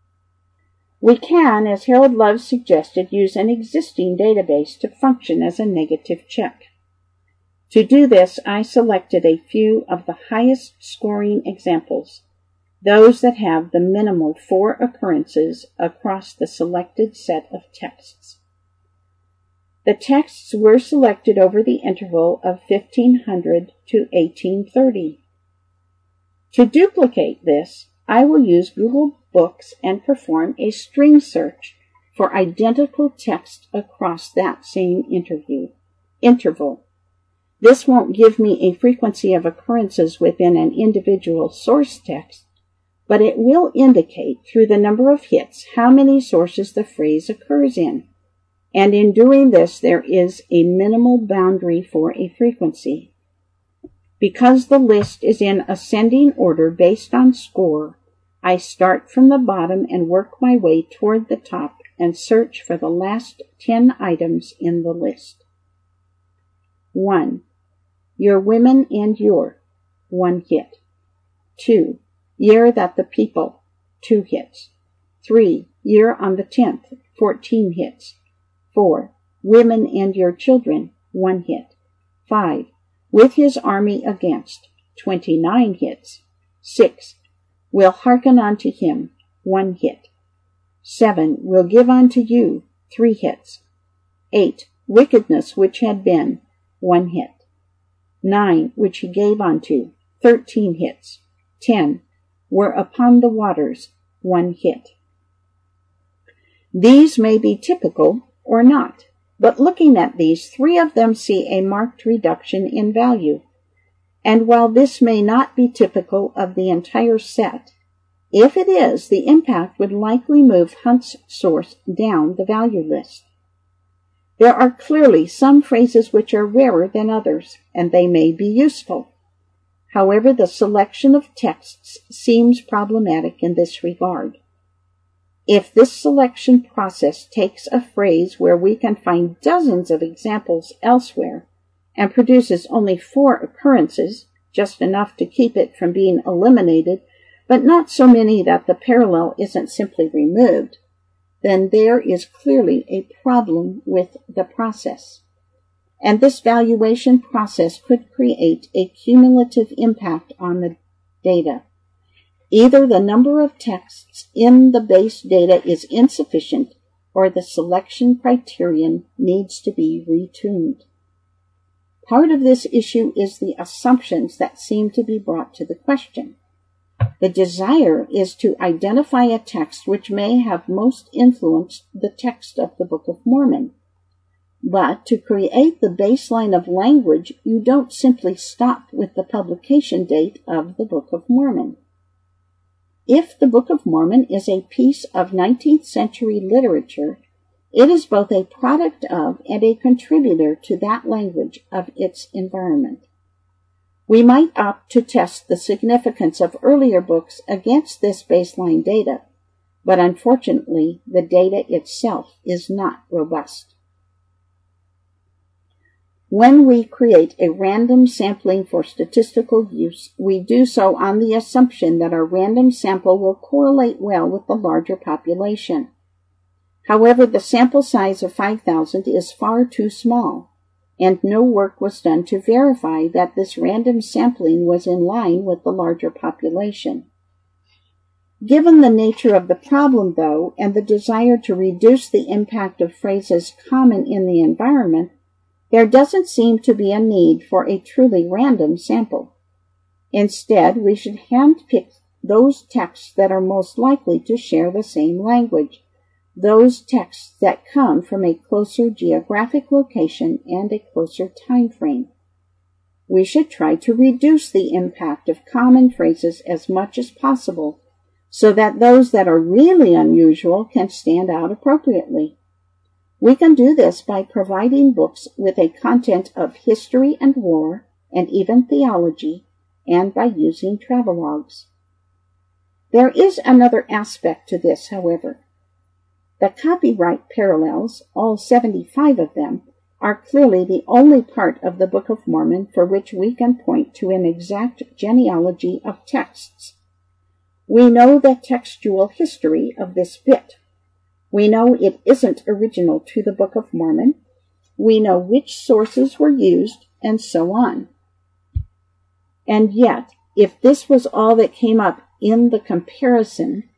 We can, as Harold Love suggested, use an existing database to function as a negative check. To do this, I selected a few of the highest scoring examples, those that have the minimal four occurrences across the selected set of texts. The texts were selected over the interval of fifteen hundred to eighteen thirty. To duplicate this, I will use Google Books and perform a string search for identical text across that same interview, interval. This won't give me a frequency of occurrences within an individual source text, but it will indicate through the number of hits how many sources the phrase occurs in. And in doing this, there is a minimal boundary for a frequency. Because the list is in ascending order based on score, I start from the bottom and work my way toward the top and search for the last ten items in the list. one. Your women and your, one hit. two. Year that the people, two hits. three. Year on the tenth, fourteen hits. four. Women and your children, one hit. five. With his army against, twenty-nine hits. six. Will hearken unto him, one hit. seven. Will give unto you, three hits. eight. Wickedness which had been, one hit. nine. Which he gave unto, thirteen hits. ten. Were upon the waters, one hit. These may be typical or not, but looking at these, three of them see a marked reduction in value. And while this may not be typical of the entire set, if it is, the impact would likely move Hunt's source down the value list. There are clearly some phrases which are rarer than others, and they may be useful. However, the selection of texts seems problematic in this regard. If this selection process takes a phrase where we can find dozens of examples elsewhere and produces only four occurrences, just enough to keep it from being eliminated, but not so many that the parallel isn't simply removed, then there is clearly a problem with the process. And this valuation process could create a cumulative impact on the data. Either the number of texts in the base data is insufficient, or the selection criterion needs to be retuned. Part of this issue is the assumptions that seem to be brought to the question. The desire is to identify a text which may have most influenced the text of the Book of Mormon. But to create the baseline of language, you don't simply stop with the publication date of the Book of Mormon. If the Book of Mormon is a piece of nineteenth century literature, it is both a product of and a contributor to that language of its environment. We might opt to test the significance of earlier books against this baseline data, but unfortunately, the data itself is not robust. When we create a random sampling for statistical use, we do so on the assumption that our random sample will correlate well with the larger population. However, the sample size of five thousand is far too small, and no work was done to verify that this random sampling was in line with the larger population. Given the nature of the problem, though, and the desire to reduce the impact of phrases common in the environment, there doesn't seem to be a need for a truly random sample. Instead, we should handpick those texts that are most likely to share the same language, those texts that come from a closer geographic location and a closer time frame. We should try to reduce the impact of common phrases as much as possible, so that those that are really unusual can stand out appropriately. We can do this by providing books with a content of history and war, and even theology, and by using travelogues. There is another aspect to this, however. The copyright parallels, all seventy-five of them, are clearly the only part of the Book of Mormon for which we can point to an exact genealogy of texts. We know the textual history of this bit. We know it isn't original to the Book of Mormon. We know which sources were used, and so on. And yet, if this was all that came up in the comparison,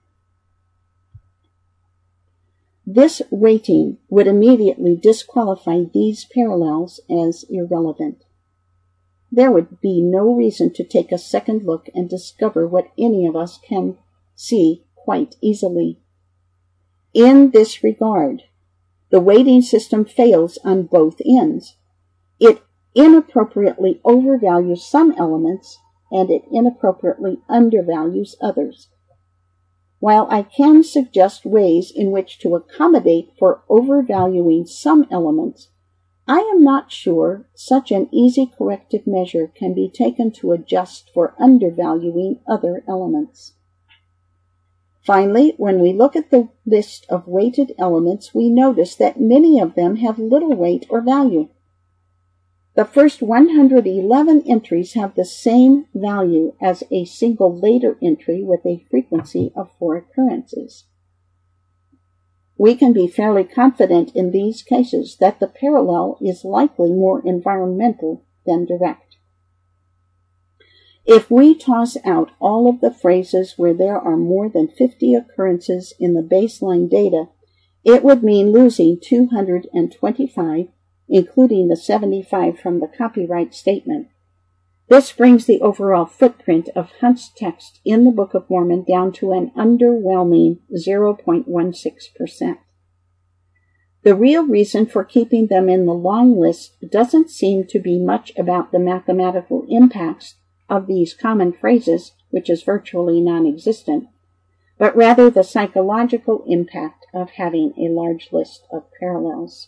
this weighting would immediately disqualify these parallels as irrelevant. There would be no reason to take a second look and discover what any of us can see quite easily. In this regard, the weighting system fails on both ends. It inappropriately overvalues some elements, and it inappropriately undervalues others. While I can suggest ways in which to accommodate for overvaluing some elements, I am not sure such an easy corrective measure can be taken to adjust for undervaluing other elements. Finally, when we look at the list of weighted elements, we notice that many of them have little weight or value. The first one hundred eleven entries have the same value as a single later entry with a frequency of four occurrences. We can be fairly confident in these cases that the parallel is likely more environmental than direct. If we toss out all of the phrases where there are more than fifty occurrences in the baseline data, it would mean losing two hundred twenty-five, including the seventy-five from the copyright statement. This brings the overall footprint of Hunt's text in the Book of Mormon down to an underwhelming zero point one six percent. The real reason for keeping them in the long list doesn't seem to be much about the mathematical impacts of these common phrases, which is virtually non-existent, but rather the psychological impact of having a large list of parallels.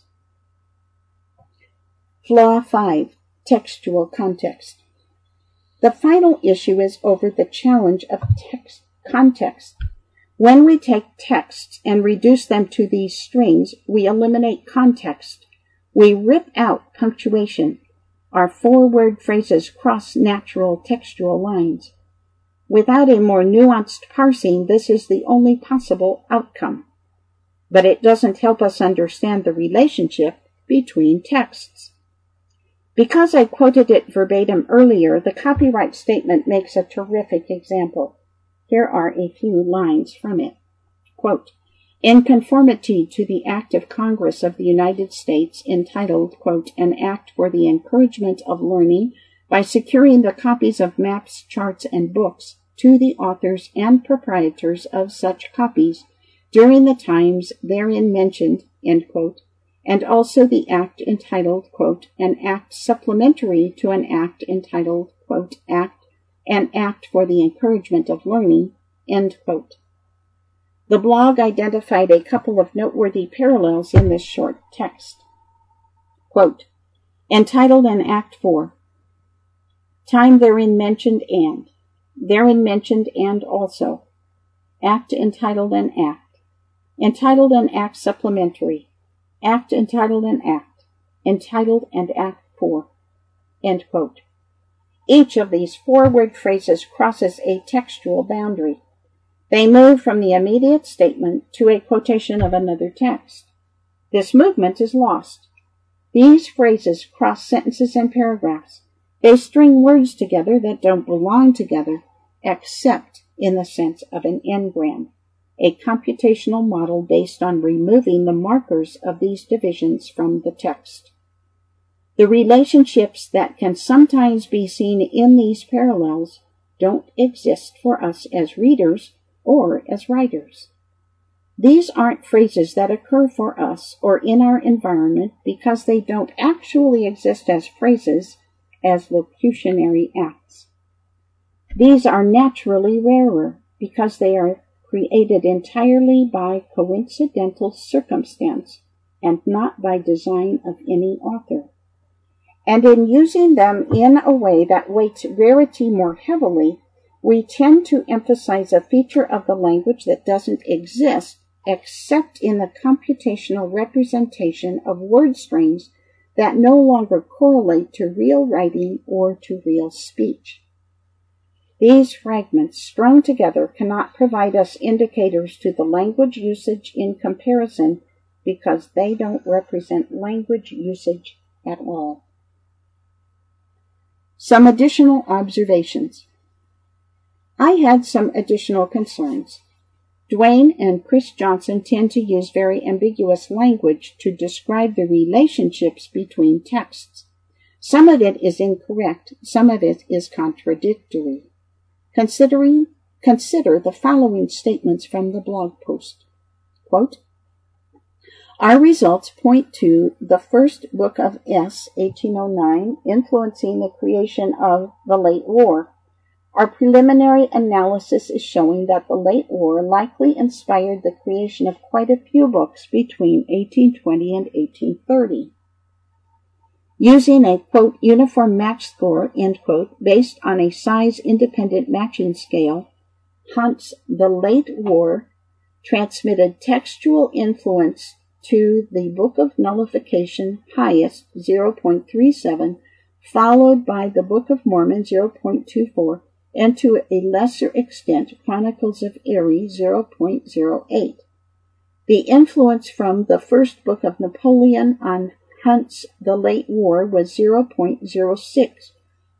Flaw five. Textual context. The final issue is over the challenge of text context. When we take texts and reduce them to these strings, we eliminate context. We rip out punctuation. Our four-word phrases cross natural textual lines. Without a more nuanced parsing, this is the only possible outcome. But it doesn't help us understand the relationship between texts. Because I quoted it verbatim earlier, the copyright statement makes a terrific example. Here are a few lines from it. Quote, in conformity to the Act of Congress of the United States entitled, quote, an act for the encouragement of learning by securing the copies of maps, charts, and books to the authors and proprietors of such copies during the times therein mentioned, end quote, and also the act entitled, quote, an act supplementary to an act entitled, quote, act, an act for the encouragement of learning, end quote. The blog identified a couple of noteworthy parallels in this short text. Quote, entitled an act for, time therein mentioned and, therein mentioned and also, act entitled an act, entitled an act supplementary, act entitled an act, entitled and act for, end quote. Each of these four-word phrases crosses a textual boundary. They move from the immediate statement to a quotation of another text. This movement is lost. These phrases cross sentences and paragraphs. They string words together that don't belong together, except in the sense of an n-gram, a computational model based on removing the markers of these divisions from the text. The relationships that can sometimes be seen in these parallels don't exist for us as readers or as writers. These aren't phrases that occur for us or in our environment because they don't actually exist as phrases, as locutionary acts. These are naturally rarer because they are created entirely by coincidental circumstance and not by design of any author. And in using them in a way that weights rarity more heavily, we tend to emphasize a feature of the language that doesn't exist except in the computational representation of word strings that no longer correlate to real writing or to real speech. These fragments strung together cannot provide us indicators to the language usage in comparison because they don't represent language usage at all. Some additional observations. I had some additional concerns. Duane and Chris Johnson tend to use very ambiguous language to describe the relationships between texts. Some of it is incorrect, some of it is contradictory. Considering, consider the following statements from the blog post. Quote, our results point to the first book of S, eighteen oh nine, influencing the creation of the late war. Our preliminary analysis is showing that the late war likely inspired the creation of quite a few books between eighteen twenty and eighteen thirty. Using a, quote, uniform match score, end quote, based on a size-independent matching scale, Hunt's The Late War transmitted textual influence to the Book of Nullification, highest, zero point three seven, followed by the Book of Mormon, zero point two four, and to a lesser extent, Chronicles of Erie, zero point zero eight. The influence from the first book of Napoleon on Hunt's The Late War was zero point zero six,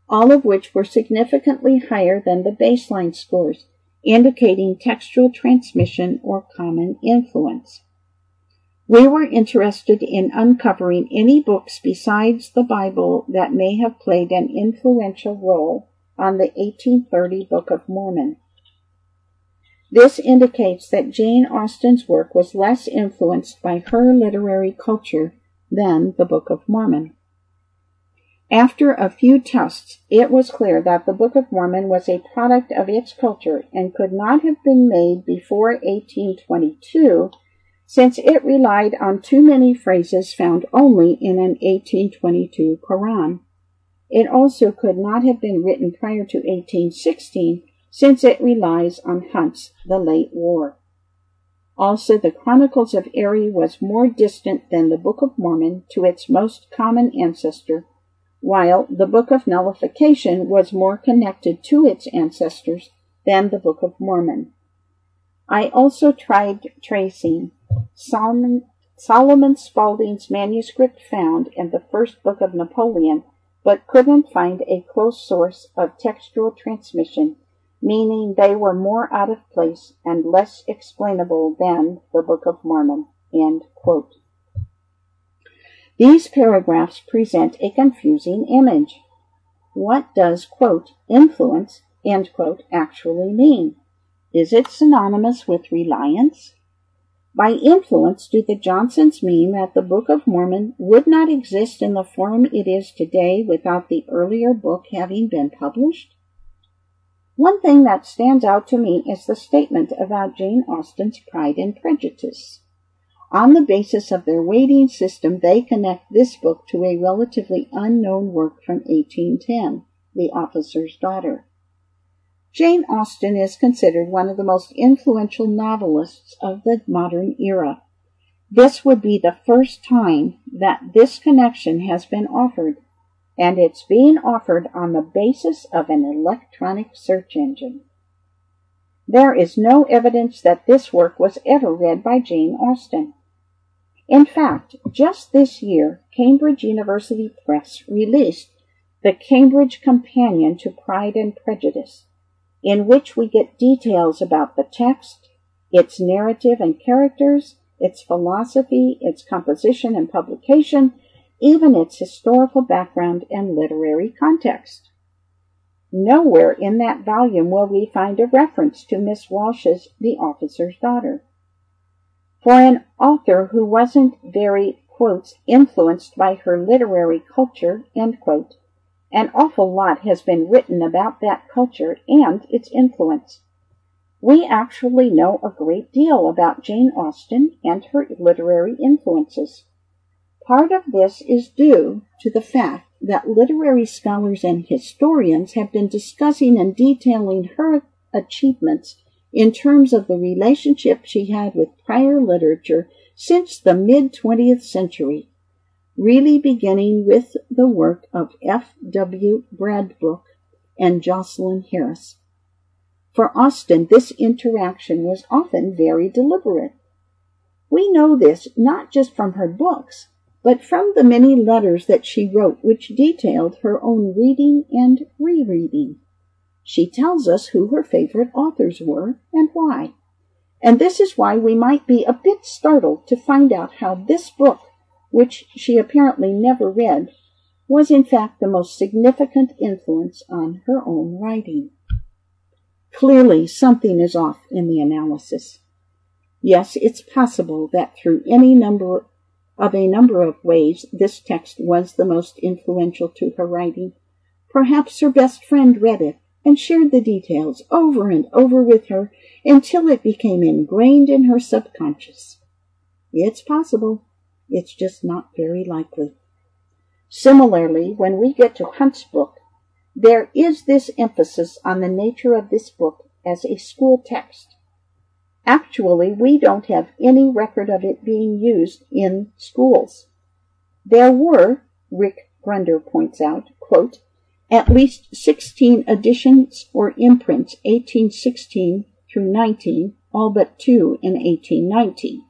all of which were significantly higher than the baseline scores, indicating textual transmission or common influence. We were interested in uncovering any books besides the Bible that may have played an influential role on the eighteen thirty Book of Mormon. This indicates that Jane Austen's work was less influenced by her literary culture than the Book of Mormon. After a few tests, it was clear that the Book of Mormon was a product of its culture and could not have been made before eighteen twenty-two, since it relied on too many phrases found only in an eighteen twenty-two Quran. It also could not have been written prior to eighteen sixteen, since it relies on Hunt's The Late War. Also, the Chronicles of Eri was more distant than the Book of Mormon to its most common ancestor, while the Book of Nullification was more connected to its ancestors than the Book of Mormon. I also tried tracing Solomon, Solomon Spaulding's manuscript found in the first book of Napoleon, but couldn't find a close source of textual transmission, meaning they were more out of place and less explainable than the Book of Mormon. End quote. These paragraphs present a confusing image. What does, quote, influence, end quote, actually mean? Is it synonymous with reliance? By influence, do the Johnsons mean that the Book of Mormon would not exist in the form it is today without the earlier book having been published? One thing that stands out to me is the statement about Jane Austen's Pride and Prejudice. On the basis of their weighting system, they connect this book to a relatively unknown work from eighteen ten, The Officer's Daughter. Jane Austen is considered one of the most influential novelists of the modern era. This would be the first time that this connection has been offered, and it's being offered on the basis of an electronic search engine. There is no evidence that this work was ever read by Jane Austen. In fact, just this year, Cambridge University Press released the Cambridge Companion to Pride and Prejudice, in which we get details about the text, its narrative and characters, its philosophy, its composition and publication, even its historical background and literary context. Nowhere in that volume will we find a reference to Miss Walsh's The Officer's Daughter. For an author who wasn't very, quotes, influenced by her literary culture, end quote, an awful lot has been written about that culture and its influence. We actually know a great deal about Jane Austen and her literary influences. Part of this is due to the fact that literary scholars and historians have been discussing and detailing her achievements in terms of the relationship she had with prior literature since the mid-twentieth century, really beginning with the work of F W Bradbrook and Jocelyn Harris. For Austen, this interaction was often very deliberate. We know this not just from her books, but from the many letters that she wrote which detailed her own reading and rereading. She tells us who her favorite authors were and why. And this is why we might be a bit startled to find out how this book, which she apparently never read, was in fact the most significant influence on her own writing. Clearly, something is off in the analysis. Yes, it's possible that through any number of a number of ways this text was the most influential to her writing. Perhaps her best friend read it and shared the details over and over with her until it became ingrained in her subconscious. It's possible. It's just not very likely. Similarly, when we get to Hunt's book, there is this emphasis on the nature of this book as a school text. Actually, we don't have any record of it being used in schools. There were, Rick Grunder points out, quote, at least sixteen editions or imprints, eighteen sixteen through nineteen, all but two in eighteen nineteen.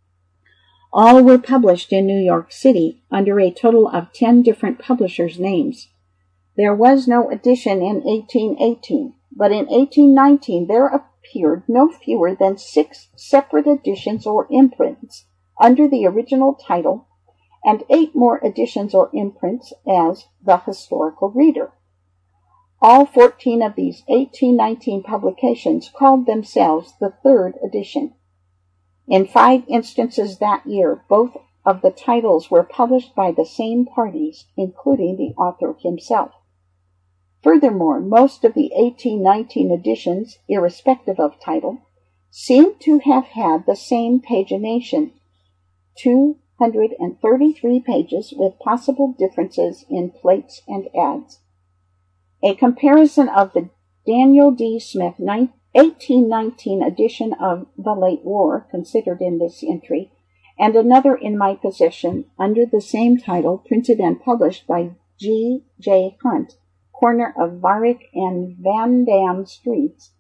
All were published in New York City under a total of ten different publishers' names. There was no edition in eighteen eighteen, but in eighteen nineteen there appeared no fewer than six separate editions or imprints under the original title, and eight more editions or imprints as The Historical Reader. All fourteen of these eighteen nineteen publications called themselves the third edition. In five instances that year, both of the titles were published by the same parties, including the author himself. Furthermore, most of the eighteen nineteen editions, irrespective of title, seem to have had the same pagination, two hundred thirty-three pages, with possible differences in plates and ads. A comparison of the Daniel D. Smith eighteen nineteen edition of The Late War, considered in this entry, and another in my possession under the same title, printed and published by G. J. Hunt, corner of Varick and Van Dam Streets,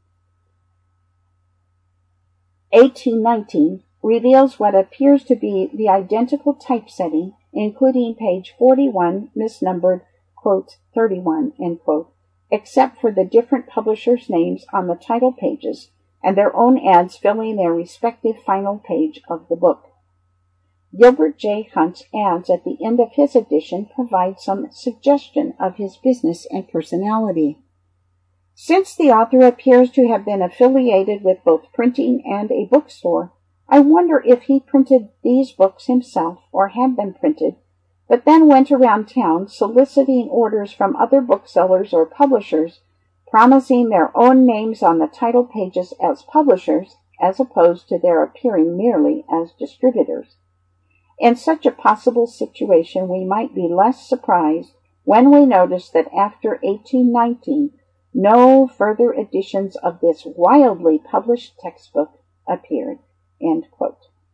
eighteen nineteen, reveals what appears to be the identical typesetting, including page forty-one, misnumbered, quote, thirty-one, end quote, except for the different publishers' names on the title pages and their own ads filling their respective final page of the book. Gilbert J. Hunt's ads at the end of his edition provide some suggestion of his business and personality. Since the author appears to have been affiliated with both printing and a bookstore, I wonder if he printed these books himself or had them printed, but then went around town soliciting orders from other booksellers or publishers, promising their own names on the title pages as publishers, as opposed to their appearing merely as distributors. In such a possible situation, we might be less surprised when we notice that after eighteen nineteen, no further editions of this wildly published textbook appeared. End quote.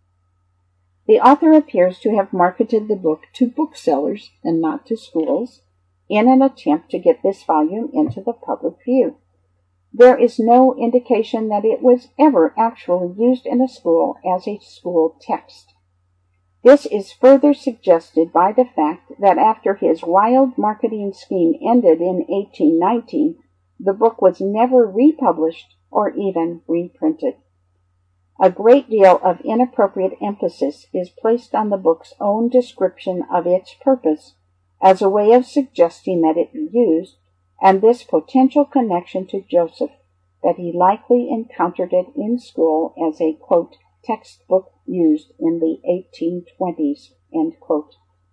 The author appears to have marketed the book to booksellers and not to schools in an attempt to get this volume into the public view. There is no indication that it was ever actually used in a school as a school text. This is further suggested by the fact that after his wild marketing scheme ended in eighteen nineteen, the book was never republished or even reprinted. A great deal of inappropriate emphasis is placed on the book's own description of its purpose as a way of suggesting that it be used, and this potential connection to Joseph, that he likely encountered it in school as a, quote, textbook used in the eighteen twenties, end quote.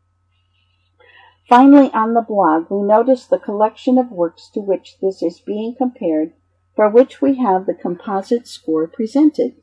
Finally, on the blog, we notice the collection of works to which this is being compared, for which we have the composite score presented.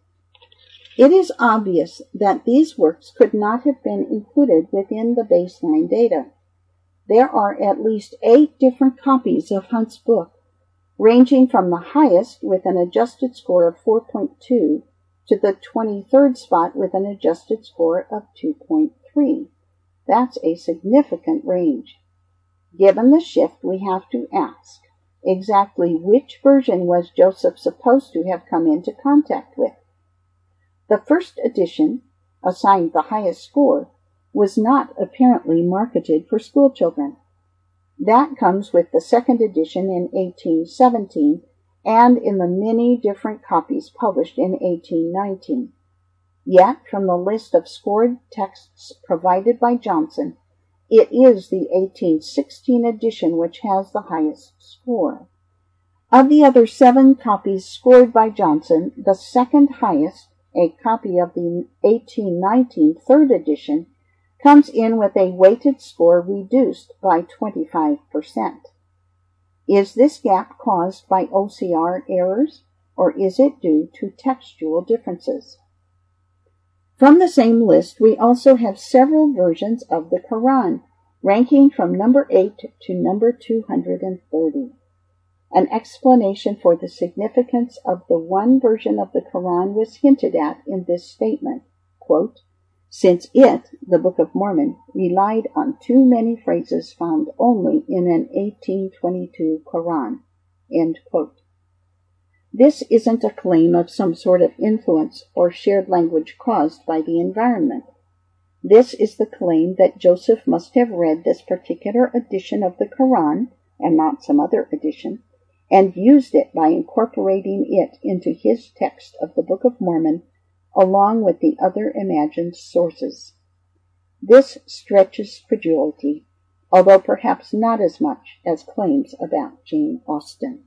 It is obvious that these works could not have been included within the baseline data. There are at least eight different copies of Hunt's book, ranging from the highest with an adjusted score of four point two to the twenty-third spot with an adjusted score of two point three. That's a significant range. Given the shift, we have to ask, exactly which version was Joseph supposed to have come into contact with? The first edition, assigned the highest score, was not apparently marketed for school children. That comes with the second edition in eighteen seventeen and in the many different copies published in eighteen nineteen. Yet, from the list of scored texts provided by Johnson, it is the eighteen sixteen edition which has the highest score. Of the other seven copies scored by Johnson, the second highest, a copy of the eighteen nineteen third edition, comes in with a weighted score reduced by twenty-five percent. Is this gap caused by O C R errors, or is it due to textual differences? From the same list, we also have several versions of the Quran, ranking from number eight to number two hundred thirty. An explanation for the significance of the one version of the Quran was hinted at in this statement, quote, since it, the Book of Mormon, relied on too many phrases found only in an eighteen twenty-two Quran, end quote. This isn't a claim of some sort of influence or shared language caused by the environment. This is the claim that Joseph must have read this particular edition of the Quran and not some other edition, and used it by incorporating it into his text of the Book of Mormon along with the other imagined sources. This stretches credulity, although perhaps not as much as claims about Jane Austen.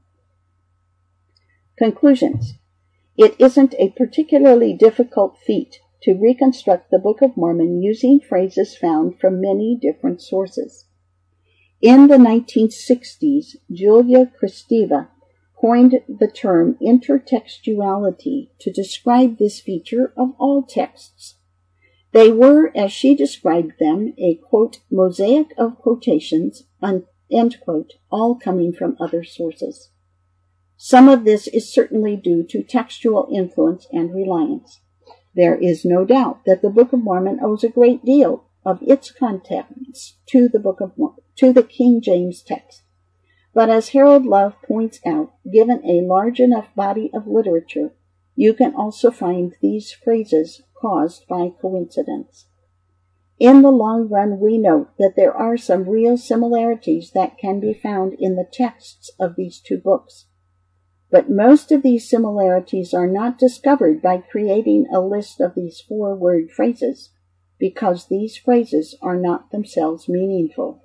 Conclusions. It isn't a particularly difficult feat to reconstruct the Book of Mormon using phrases found from many different sources. In the nineteen sixties, Julia Kristeva coined the term intertextuality to describe this feature of all texts. They were, as she described them, a, quote, mosaic of quotations, end quote, all coming from other sources. Some of this is certainly due to textual influence and reliance. There is no doubt that the Book of Mormon owes a great deal of its contents to the Book of Mormon, to the King James text. But as Harold Love points out, given a large enough body of literature, you can also find these phrases caused by coincidence. In the long run, we note that there are some real similarities that can be found in the texts of these two books. But most of these similarities are not discovered by creating a list of these four-word phrases, because these phrases are not themselves meaningful.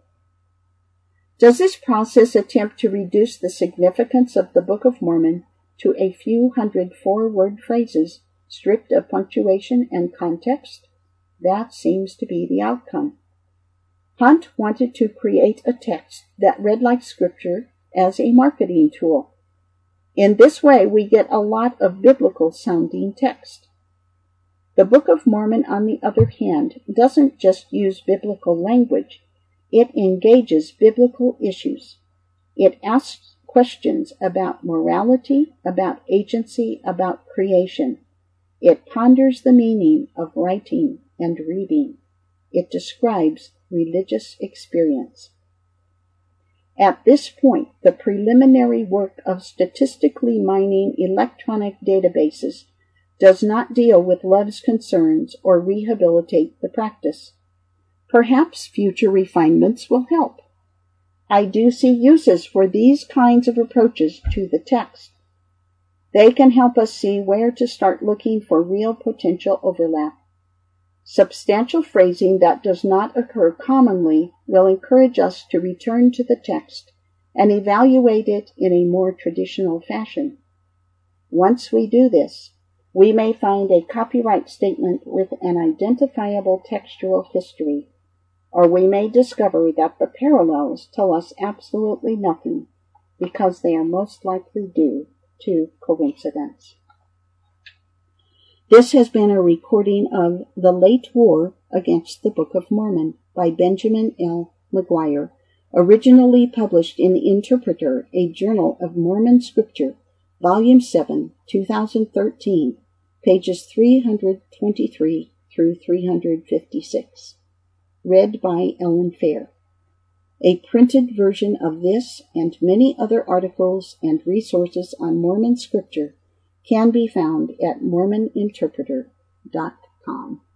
Does this process attempt to reduce the significance of the Book of Mormon to a few hundred four-word phrases stripped of punctuation and context? That seems to be the outcome. Hunt wanted to create a text that read like Scripture as a marketing tool. In this way, we get a lot of biblical-sounding text. The Book of Mormon, on the other hand, doesn't just use biblical language. It engages biblical issues. It asks questions about morality, about agency, about creation. It ponders the meaning of writing and reading. It describes religious experience. At this point, the preliminary work of statistically mining electronic databases does not deal with Love's concerns or rehabilitate the practice. Perhaps future refinements will help. I do see uses for these kinds of approaches to the text. They can help us see where to start looking for real potential overlap. Substantial phrasing that does not occur commonly will encourage us to return to the text and evaluate it in a more traditional fashion. Once we do this, we may find a copyright statement with an identifiable textual history, or we may discover that the parallels tell us absolutely nothing because they are most likely due to coincidence. This has been a recording of The Late War Against the Book of Mormon by Benjamin L. McGuire, originally published in The Interpreter, a Journal of Mormon Scripture, Volume seven, two thousand thirteen, pages three hundred twenty-three through three hundred fifty-six. Read by Ellen Fair. A printed version of this and many other articles and resources on Mormon Scripture can be found at mormon interpreter dot com.